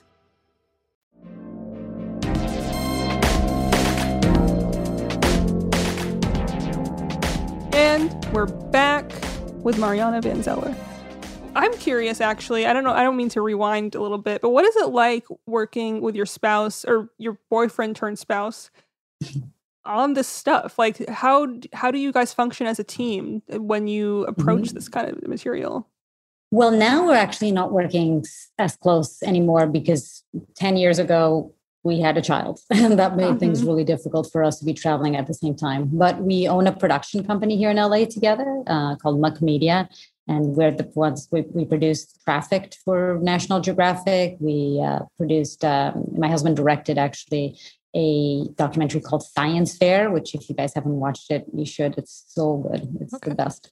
And we're back with Mariana Van Zeller. I'm curious, actually. I don't mean to rewind a little bit, but what is it like working with your spouse or your boyfriend turned spouse on this stuff? Like, how do you guys function as a team when you approach this kind of material? Well, now we're actually not working as close anymore because 10 years ago, we had a child, and that made things really difficult for us to be traveling at the same time. But we own a production company here in LA together called Muck Media. And we're the ones, we produced Trafficked for National Geographic. We produced, my husband directed actually a documentary called Science Fair, which if you guys haven't watched it, you should. It's so good. It's the best.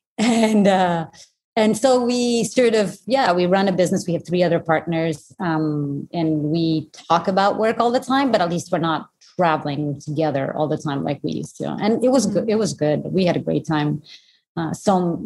And so we sort of, we run a business. We have 3 other partners and we talk about work all the time, but at least we're not traveling together all the time like we used to. And it was good. It was good. We had a great time. Our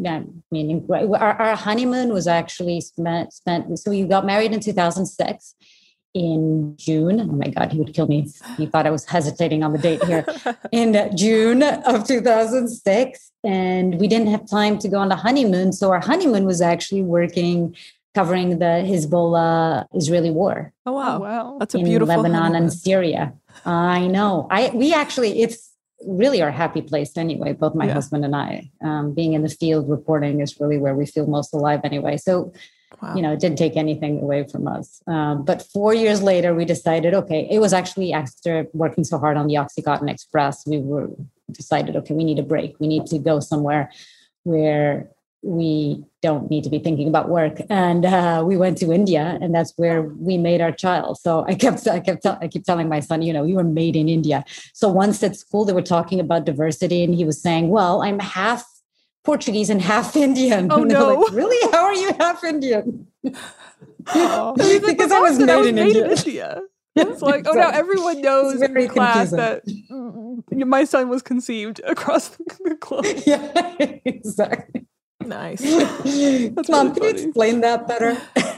honeymoon was actually spent. So we got married in 2006 in June. Oh my God, he would kill me. He thought I was hesitating on the date here. In June of 2006. And we didn't have time to go on the honeymoon. So our honeymoon was actually covering the Hezbollah-Israeli war. Oh, wow. That's a in beautiful Lebanon honeymoon. And Syria. I know. It's really our happy place anyway, both my husband and I. Being in the field reporting is really where we feel most alive anyway. So, it didn't take anything away from us. But 4 years later, we decided, it was actually after working so hard on the Oxycontin Express, we decided, we need a break. We need to go somewhere where we don't need to be thinking about work. And we went to India, and that's where we made our child. So I keep telling my son, you were made in India. So once at school, they were talking about diversity, and he was saying, well, I'm half Portuguese and half Indian. Oh, no. Like, really? How are you half Indian? Oh. Because I was made in India. It's like, now everyone knows in the class that my son was conceived across the globe. Yeah, exactly. Nice. Mom, can you explain that better?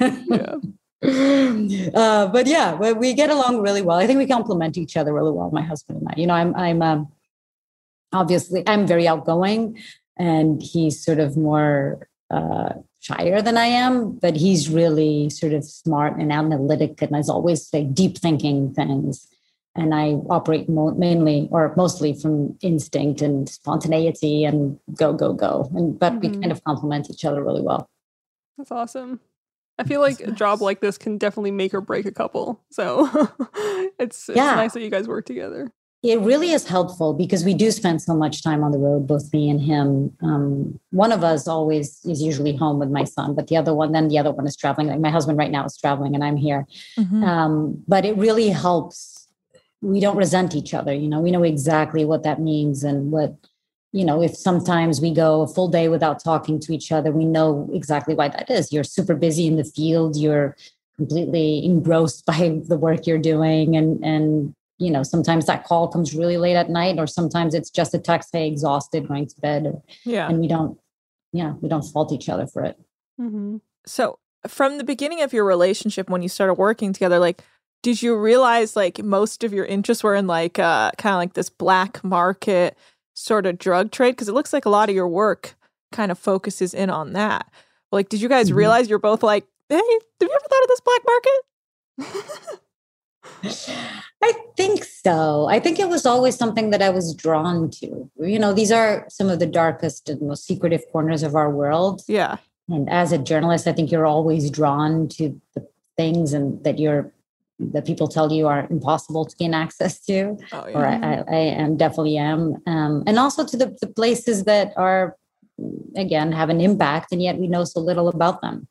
But we get along really well. I think we complement each other really well, my husband and I. I'm obviously I'm very outgoing, and he's sort of more shyer than I am, but he's really sort of smart and analytic, and is always like deep thinking things. And I operate mainly or mostly from instinct and spontaneity and go. But we kind of complement each other really well. That's awesome. I feel like a job like this can definitely make or break a couple. So it's nice that you guys work together. It really is helpful because we do spend so much time on the road, both me and him. One of us always is usually home with my son, but the other one is traveling. Like my husband right now is traveling and I'm here. But it really helps. We don't resent each other. We know exactly what that means and what, if sometimes we go a full day without talking to each other, we know exactly why that is. You're super busy in the field. You're completely engrossed by the work you're doing. And sometimes that call comes really late at night, or sometimes it's just a text, hey, exhausted, going to bed. And we don't fault each other for it. So from the beginning of your relationship, when you started working together, like, did you realize like most of your interests were in like kind of like this black market sort of drug trade? Because it looks like a lot of your work kind of focuses in on that. Like, did you guys realize you're both like, hey, have you ever thought of this black market? I think so. I think it was always something that I was drawn to. These are some of the darkest and most secretive corners of our world. Yeah. And as a journalist, I think you're always drawn to the things and that people tell you are impossible to gain access to. Oh, yeah. Or I definitely am. And also to the places that are, again, have an impact, and yet we know so little about them.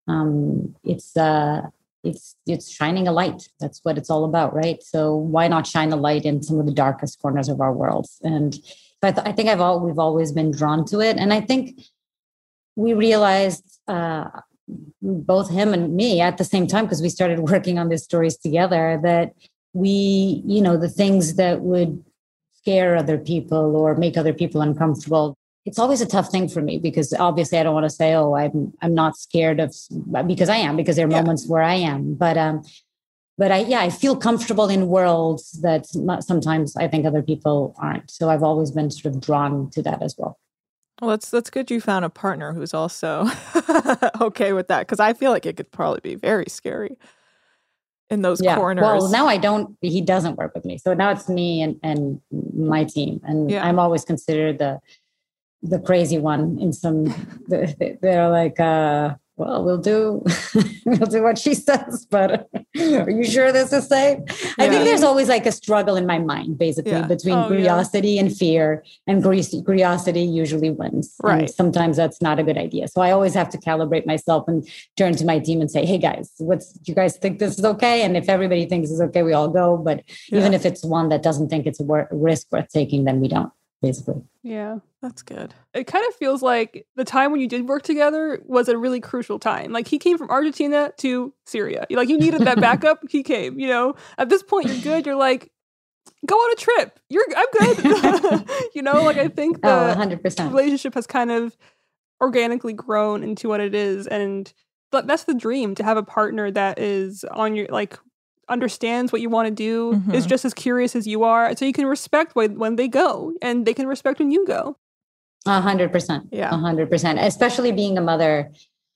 It's shining a light. That's what it's all about, right? So why not shine a light in some of the darkest corners of our world? And so I think we've always been drawn to it. And I think we realized, both him and me at the same time, because we started working on these stories together, that we, the things that would scare other people or make other people uncomfortable, it's always a tough thing for me, because obviously I don't want to say, oh, I'm not scared of, because I am, because there are moments where I am. But I feel comfortable in worlds that sometimes I think other people aren't. So I've always been sort of drawn to that as well. Well, that's good you found a partner who's also okay with that, because I feel like it could probably be very scary in those corners. Well, now he doesn't work with me. So now it's me and my team. And I'm always considered the crazy one in some, they're like, well, we'll do what she says, but are you sure this is safe? I think there's always like a struggle in my mind, basically, between curiosity and fear, and curiosity usually wins. Right. And sometimes that's not a good idea. So I always have to calibrate myself and turn to my team and say, hey guys, do you guys think this is okay? And if everybody thinks it's okay, we all go. But even if it's one that doesn't think it's a risk worth taking, then we don't. Basically. Yeah, that's good. It kind of feels like the time when you did work together was a really crucial time. Like, he came from Argentina to Syria. Like, you needed that backup. He came, at this point you're good. You're like, go on a trip. I'm good. Like, I think the 100%. relationship has kind of organically grown into what it is. And that's the dream, to have a partner that is on your, like, understands what you want to do, is just as curious as you are, so you can respect when they go, and they can respect when you go. 100%. Yeah, 100%. Especially being a mother,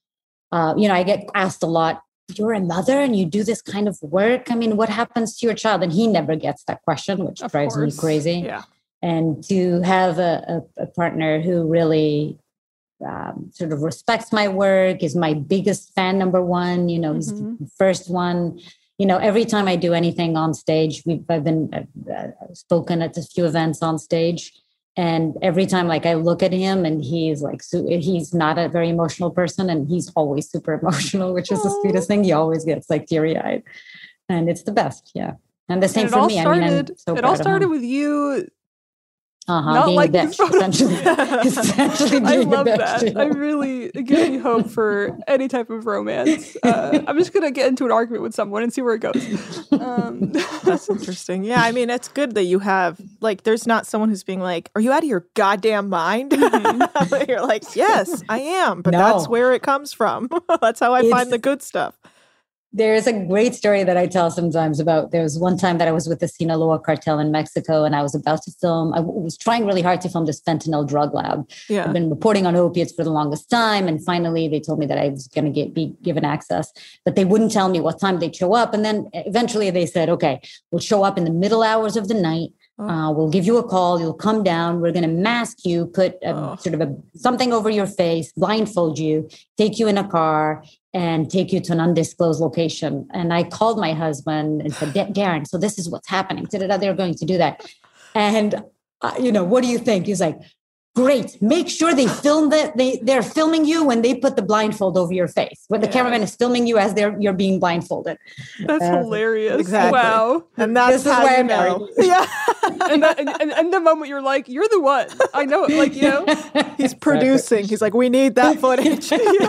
I get asked a lot, you're a mother and you do this kind of work. I mean, what happens to your child? And he never gets that question, which drives me crazy. Yeah. And to have a partner who really sort of respects my work, is my biggest fan, number one, he's the first one. Every time I do anything on stage, I've been spoken at a few events on stage, and every time, like, I look at him, and he's like, he's not a very emotional person, and he's always super emotional, which is the sweetest thing. He always gets like teary-eyed, and it's the best. Yeah, and the same for me. I'm so it all started with you. Not being like this, essentially being I love a bitch, that. It gives me hope for any type of romance. I'm just gonna get into an argument with someone and see where it goes. That's interesting. Yeah, I mean, it's good that you have, like, there's not someone who's being like, are you out of your goddamn mind? You're like, yes, I am, but that's where it comes from. That's how I find the good stuff. There's a great story that I tell sometimes about, there was one time that I was with the Sinaloa cartel in Mexico and I was about to film, I was trying really hard to film this fentanyl drug lab. Yeah. I've been reporting on opiates for the longest time. And finally they told me that I was going to be given access, but they wouldn't tell me what time they'd show up. And then eventually they said, okay, we'll show up in the middle hours of the night. We'll give you a call. You'll come down. We're going to mask you, put something over your face, blindfold you, take you in a car and take you to an undisclosed location. And I called my husband and said, Darren, so this is what's happening. They're going to do that. And, what do you think? He's like, great. Make sure they film that. They're filming you when they put the blindfold over your face, when the cameraman is filming you as you're being blindfolded. That's hilarious. Exactly. Wow. And that's how you know. Yeah. and the moment you're like, you're the one. I know it. Like, he's producing. He's like, we need that footage.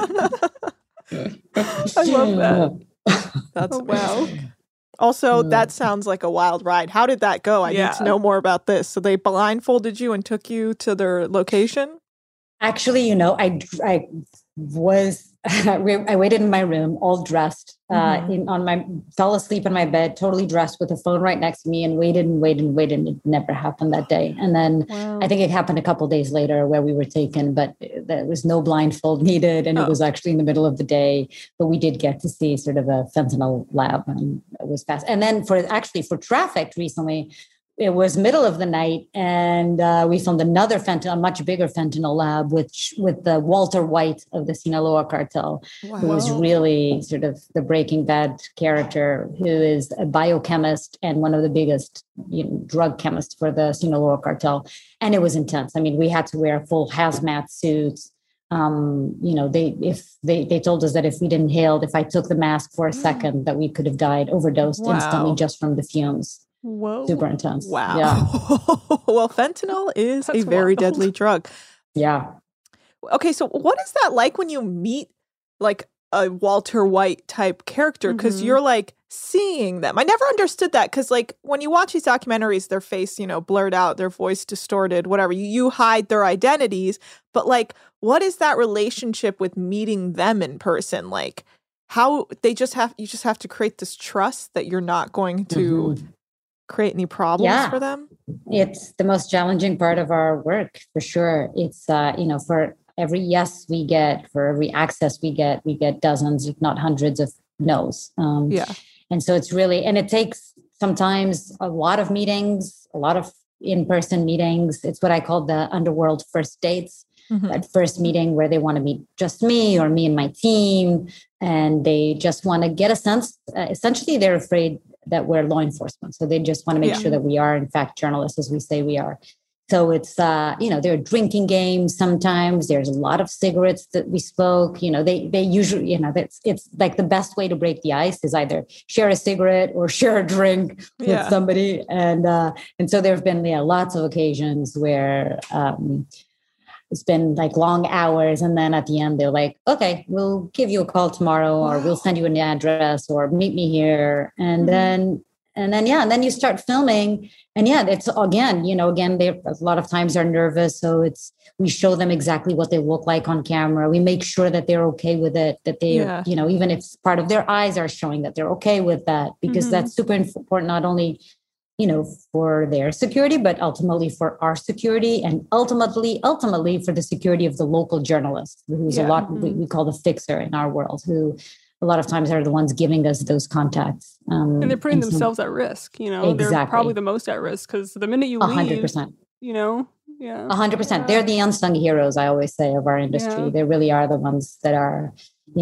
I love that. That's wow. Also, that sounds like a wild ride. How did that go? I need to know more about this. So they blindfolded you and took you to their location? Actually, I waited in my room, all dressed, fell asleep in my bed, totally dressed with the phone right next to me, and waited. It never happened that day. And then I think it happened a couple of days later where we were taken, but there was no blindfold needed, and it was actually in the middle of the day. But we did get to see sort of a fentanyl lab, and it was fast. And then for Trafficked recently, it was middle of the night, and we filmed another a much bigger fentanyl lab with the Walter White of the Sinaloa cartel, who was really sort of the Breaking Bad character, who is a biochemist and one of the biggest drug chemists for the Sinaloa cartel. And it was intense. I mean, we had to wear full hazmat suits. They told us that if we didn't inhale, if I took the mask for a second, that we could have died, overdosed instantly just from the fumes. Whoa. Super intense. Wow. Yeah. Well, fentanyl is a very deadly drug. Yeah. Okay, so what is that like when you meet like a Walter White type character? Because you're like seeing them. I never understood that, because like when you watch these documentaries, their face, blurred out, their voice distorted, whatever. You hide their identities. But like, what is that relationship with meeting them in person? Like how you just have to create this trust that you're not going to create any problems for them? It's the most challenging part of our work, for sure. It's, for every yes we get, for every access we get dozens, if not hundreds of no's. And so it's really, and it takes sometimes a lot of meetings, a lot of in-person meetings. It's what I call the underworld first dates. That first meeting where they want to meet just me or me and my team, and they just want to get a sense. Essentially, they're afraid that we're law enforcement. So they just want to make sure that we are, in fact, journalists, as we say we are. So it's, there are drinking games sometimes. There's a lot of cigarettes that we smoke. They usually, it's like the best way to break the ice is either share a cigarette or share a drink with somebody. And so there have been lots of occasions where it's been like long hours. And then at the end, they're like, okay, we'll give you a call tomorrow, or we'll send you an address, or meet me here. And then you start filming. And it's again, they a lot of times are nervous. So we show them exactly what they look like on camera. We make sure that they're okay with it, that they, even if part of their eyes are showing that they're okay with that, because that's super important, not only for their security, but ultimately for our security, and ultimately for the security of the local journalists, who's a lot, we call the fixer in our world, who a lot of times are the ones giving us those contacts. And they're putting themselves at risk, they're probably the most at risk, because the minute you leave, 100%. 100%. They're the unsung heroes, I always say, of our industry. They really are the ones that are,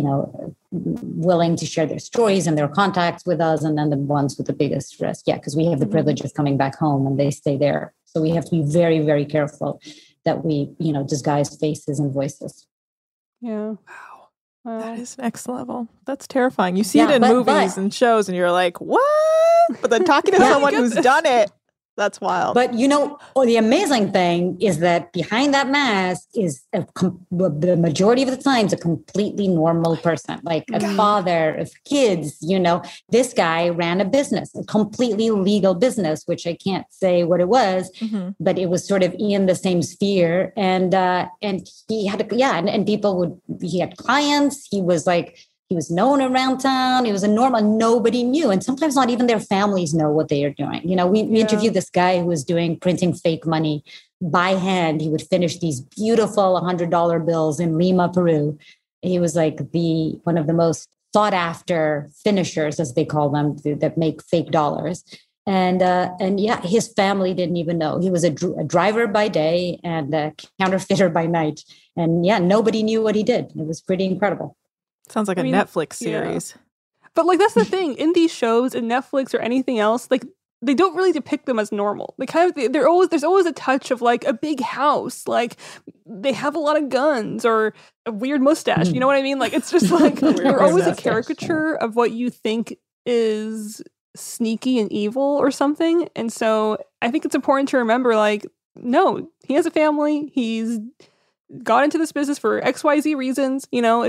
willing to share their stories and their contacts with us, and then the ones with the biggest risk. Yeah, because we have the privilege of coming back home and they stay there. So we have to be very, very careful that we, disguise faces and voices. Yeah. Wow. That is next level. That's terrifying. You see it in movies and shows and you're like, what? But then talking to someone who's done it, that's wild. But the amazing thing is that behind that mask is the majority of the times a completely normal person, like a father of kids. This guy ran a business, a completely legal business, which I can't say what it was, but it was sort of in the same sphere. And he had, and people he had clients. He was like, He was known around town. He was a normal, nobody knew. And sometimes not even their families know what they are doing. You know, we interviewed this guy who was doing printing fake money by hand. He would finish these beautiful $100 bills in Lima, Peru. He was like one of the most sought after finishers, as they call them, that make fake dollars. And yeah, his family didn't even know. He was a driver by day and a counterfeiter by night. And yeah, nobody knew what he did. It was pretty incredible. Sounds like a Netflix series. Yeah. But like, that's the thing in these shows, in Netflix or anything else, like they don't really depict them as normal. They kind of, there's always a touch of like a big house, like they have a lot of guns or a weird mustache. You know what I mean? Like, it's just like, they're always a caricature of what you think is sneaky and evil or something. And so I think it's important to remember, like, no, he has a family. He's got into this business for XYZ reasons. You know,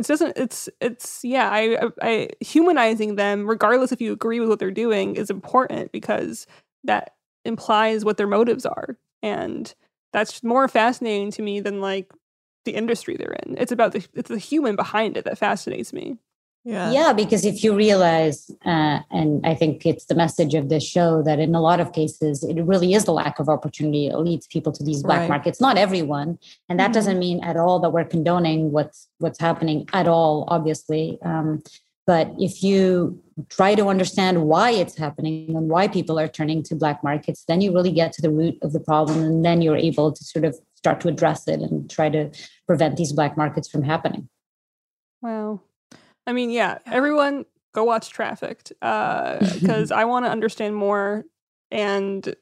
I humanizing them, regardless if you agree with what they're doing, is important because that implies what their motives are. And that's more fascinating to me than like the industry they're in. It's the human behind it that fascinates me. Yeah, because if you realize, and I think it's the message of this show, that in a lot of cases, it really is the lack of opportunity that leads people to these black markets. Not everyone. And that doesn't mean at all that we're condoning what's happening at all, obviously. But if you try to understand why it's happening and why people are turning to black markets, then you really get to the root of the problem. And then you're able to sort of start to address it and try to prevent these black markets from happening. Wow. I mean, yeah, everyone go watch Trafficked because I want to understand more. And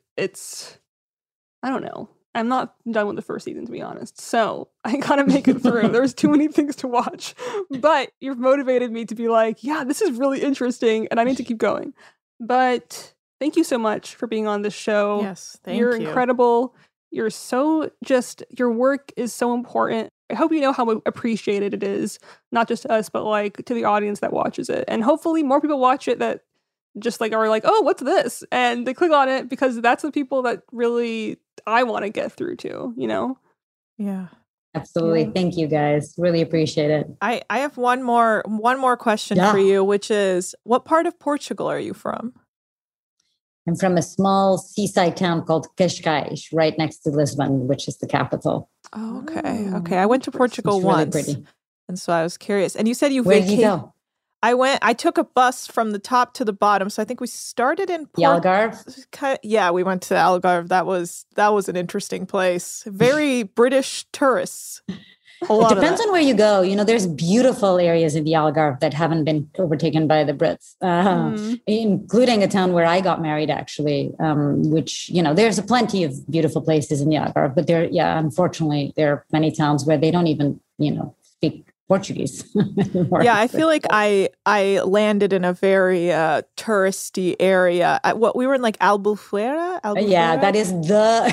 I don't know. I'm not done with the first season, to be honest. So I gotta make it through. There's too many things to watch. But you've motivated me to be like, yeah, this is really interesting and I need to keep going. But thank you so much for being on this show. Yes, thank you. You're incredible. You're so your work is so important. I hope you know how appreciated it is, not just to us, but like to the audience that watches it. And hopefully more people watch it that just like are like, oh, what's this? And they click on it because that's the people that really I want to get through to, you know? Yeah. Absolutely. Yeah. Thank you guys. Really appreciate it. I have one more question for you, which is, what part of Portugal are you from? I'm from a small seaside town called Cascais, right next to Lisbon, which is the capital. Oh, okay. Okay. I went to Portugal once. Really pretty. And so I was curious. And you said you Where did you go? I took a bus from the top to the bottom. So I think we started in Algarve. Yeah, we went to Algarve. That was an interesting place. Very British tourists. It depends on where you go. You know, there's beautiful areas in the Algarve that haven't been overtaken by the Brits, including a town where I got married, actually, which, you know, there's plenty of beautiful places in the Algarve, but unfortunately, there are many towns where they don't even, you know, speak Portuguese. Yeah, I feel like I landed in a very touristy area. We were in like Albufeira. Yeah, that is the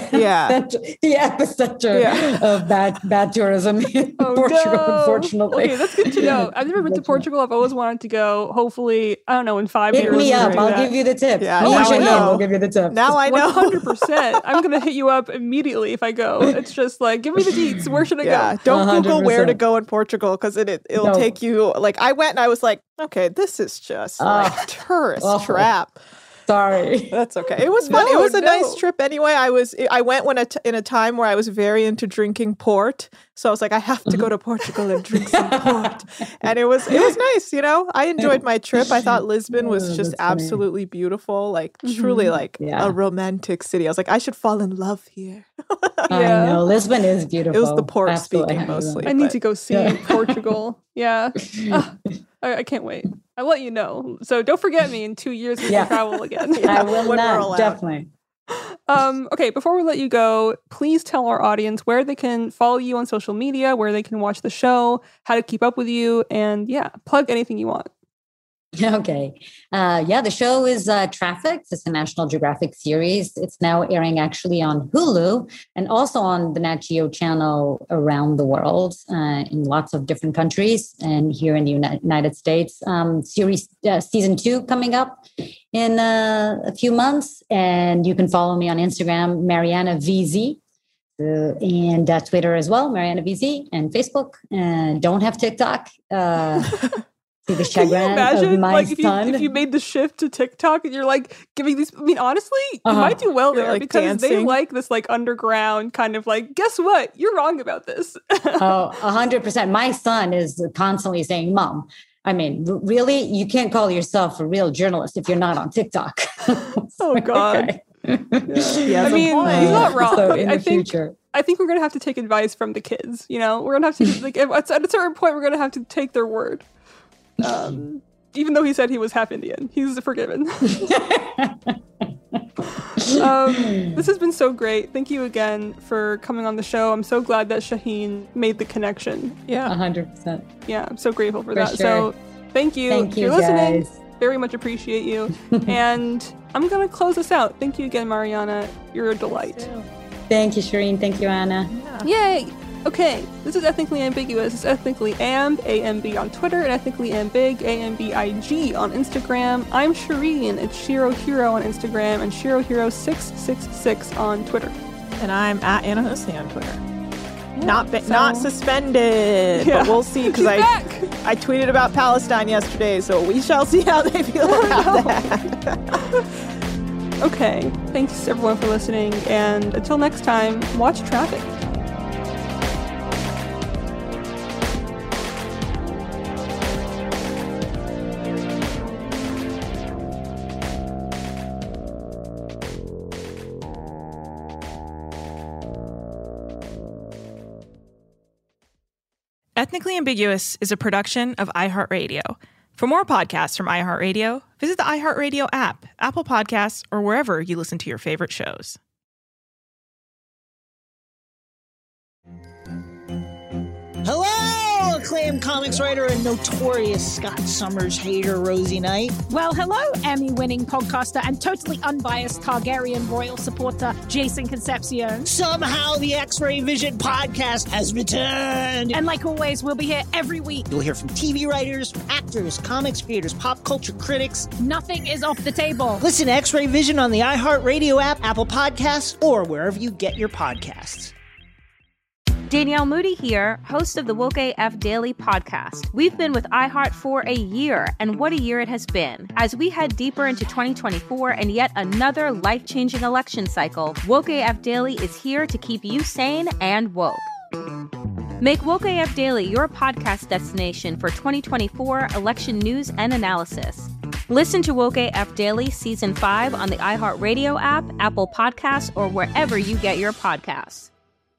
epicenter of bad tourism in Portugal, unfortunately. Okay, that's good to know. I've never been to Portugal. I've always wanted to go. Hopefully, I don't know, in 5 years. Hit me up. I'll give you the tips. Yeah, now I know. I'll give you the tips. Now I know. 100%. I'm going to hit you up immediately if I go. It's just like, give me the deets. Where should I go? Don't 100%. Google where to go in Portugal because it'll take you, like, I went and I was like, okay, this is just like tourist trap. Sorry. That's okay. It was fun. It was a nice trip anyway. I went in a time where I was very into drinking port. So I was like, I have to go to Portugal and drink some port. And it was nice, you know. I enjoyed my trip. I thought Lisbon was just absolutely beautiful, like truly like a romantic city. I was like, I should fall in love here. I know. Lisbon is beautiful. It was the port speaking mostly. I need to go see Portugal. Yeah. I can't wait. I'll let you know. So don't forget me in 2 years when we travel again. I will not, definitely. Okay, before we let you go, please tell our audience where they can follow you on social media, where they can watch the show, how to keep up with you, and plug anything you want. Okay. The show is Trafficked. It's a National Geographic series. It's now airing actually on Hulu and also on the Nat Geo channel around the world in lots of different countries and here in the United States. Series season 2 coming up in a few months. And you can follow me on Instagram, Mariana VZ. And Twitter as well, Mariana VZ, and Facebook. Don't have TikTok. See the Can you chagrin imagine, of my like, son. if you made the shift to TikTok and you're like giving these? I mean, honestly, you might do well You're, there like, because they dancing. like this like underground kind of like. Guess what? You're wrong about this. 100%. My son is constantly saying, "Mom, I mean, really, you can't call yourself a real journalist if you're not on TikTok." Oh God. Yeah. I mean, he's not wrong. So in I the think future. I think we're gonna have to take advice from the kids. You know, we're gonna have to like at a certain point we're gonna have to take their word. Even though he said he was half Indian, he's forgiven. This has been so great. Thank you again for coming on the show. I'm so glad that Shaheen made the connection. Yeah, 100%. Yeah, I'm so grateful for For that. sure. So thank you. Thank If you, you're listening, guys. very much appreciate you. And I'm gonna close us out. Thank you again, Mariana. You're a delight. Thank you, Shireen. Thank you, Anna. Yay! Okay, this is Ethnically Ambiguous. It's Ethnically Amb, A-M-B on Twitter, and Ethnically Ambig, A-M-B-I-G on Instagram. I'm Shireen. It's Shiro Hero on Instagram and Shiro Hero 666 on Twitter. And I'm at Anna Hosni on Twitter. Not suspended, Yeah. but we'll see because I tweeted about Palestine yesterday, so we shall see how they feel about that. Okay, thanks everyone for listening, and until next time, watch traffic. Ethnically Ambiguous is a production of iHeartRadio. For more podcasts from iHeartRadio, visit the iHeartRadio app, Apple Podcasts, or wherever you listen to your favorite shows. Hello, acclaimed comics writer and notorious Scott Summers hater, Rosie Knight. Well, hello, Emmy-winning podcaster and totally unbiased Targaryen royal supporter, Jason Concepcion. Somehow the X-Ray Vision podcast has returned. And like always, we'll be here every week. You'll hear from TV writers, actors, comics creators, pop culture critics. Nothing is off the table. Listen to X-Ray Vision on the iHeartRadio app, Apple Podcasts, or wherever you get your podcasts. Danielle Moody here, host of the Woke AF Daily podcast. We've been with iHeart for a year, and what a year it has been. As we head deeper into 2024 and yet another life-changing election cycle, Woke AF Daily is here to keep you sane and woke. Make Woke AF Daily your podcast destination for 2024 election news and analysis. Listen to Woke AF Daily Season 5 on the iHeartRadio app, Apple Podcasts, or wherever you get your podcasts.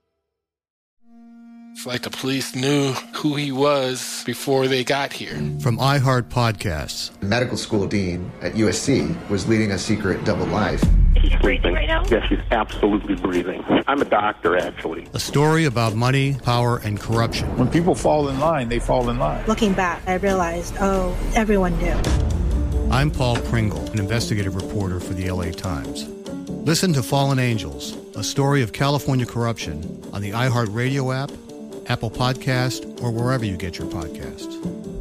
It's like the police knew who he was before they got here. From iHeart Podcasts. The medical school dean at USC was leading a secret double life. She's breathing right now? Yes, she's absolutely breathing. I'm a doctor, actually. A story about money, power, and corruption. When people fall in line, they fall in line. Looking back, I realized, everyone knew. I'm Paul Pringle, an investigative reporter for the LA Times. Listen to Fallen Angels, a story of California corruption on the iHeartRadio app, Apple Podcast, or wherever you get your podcasts.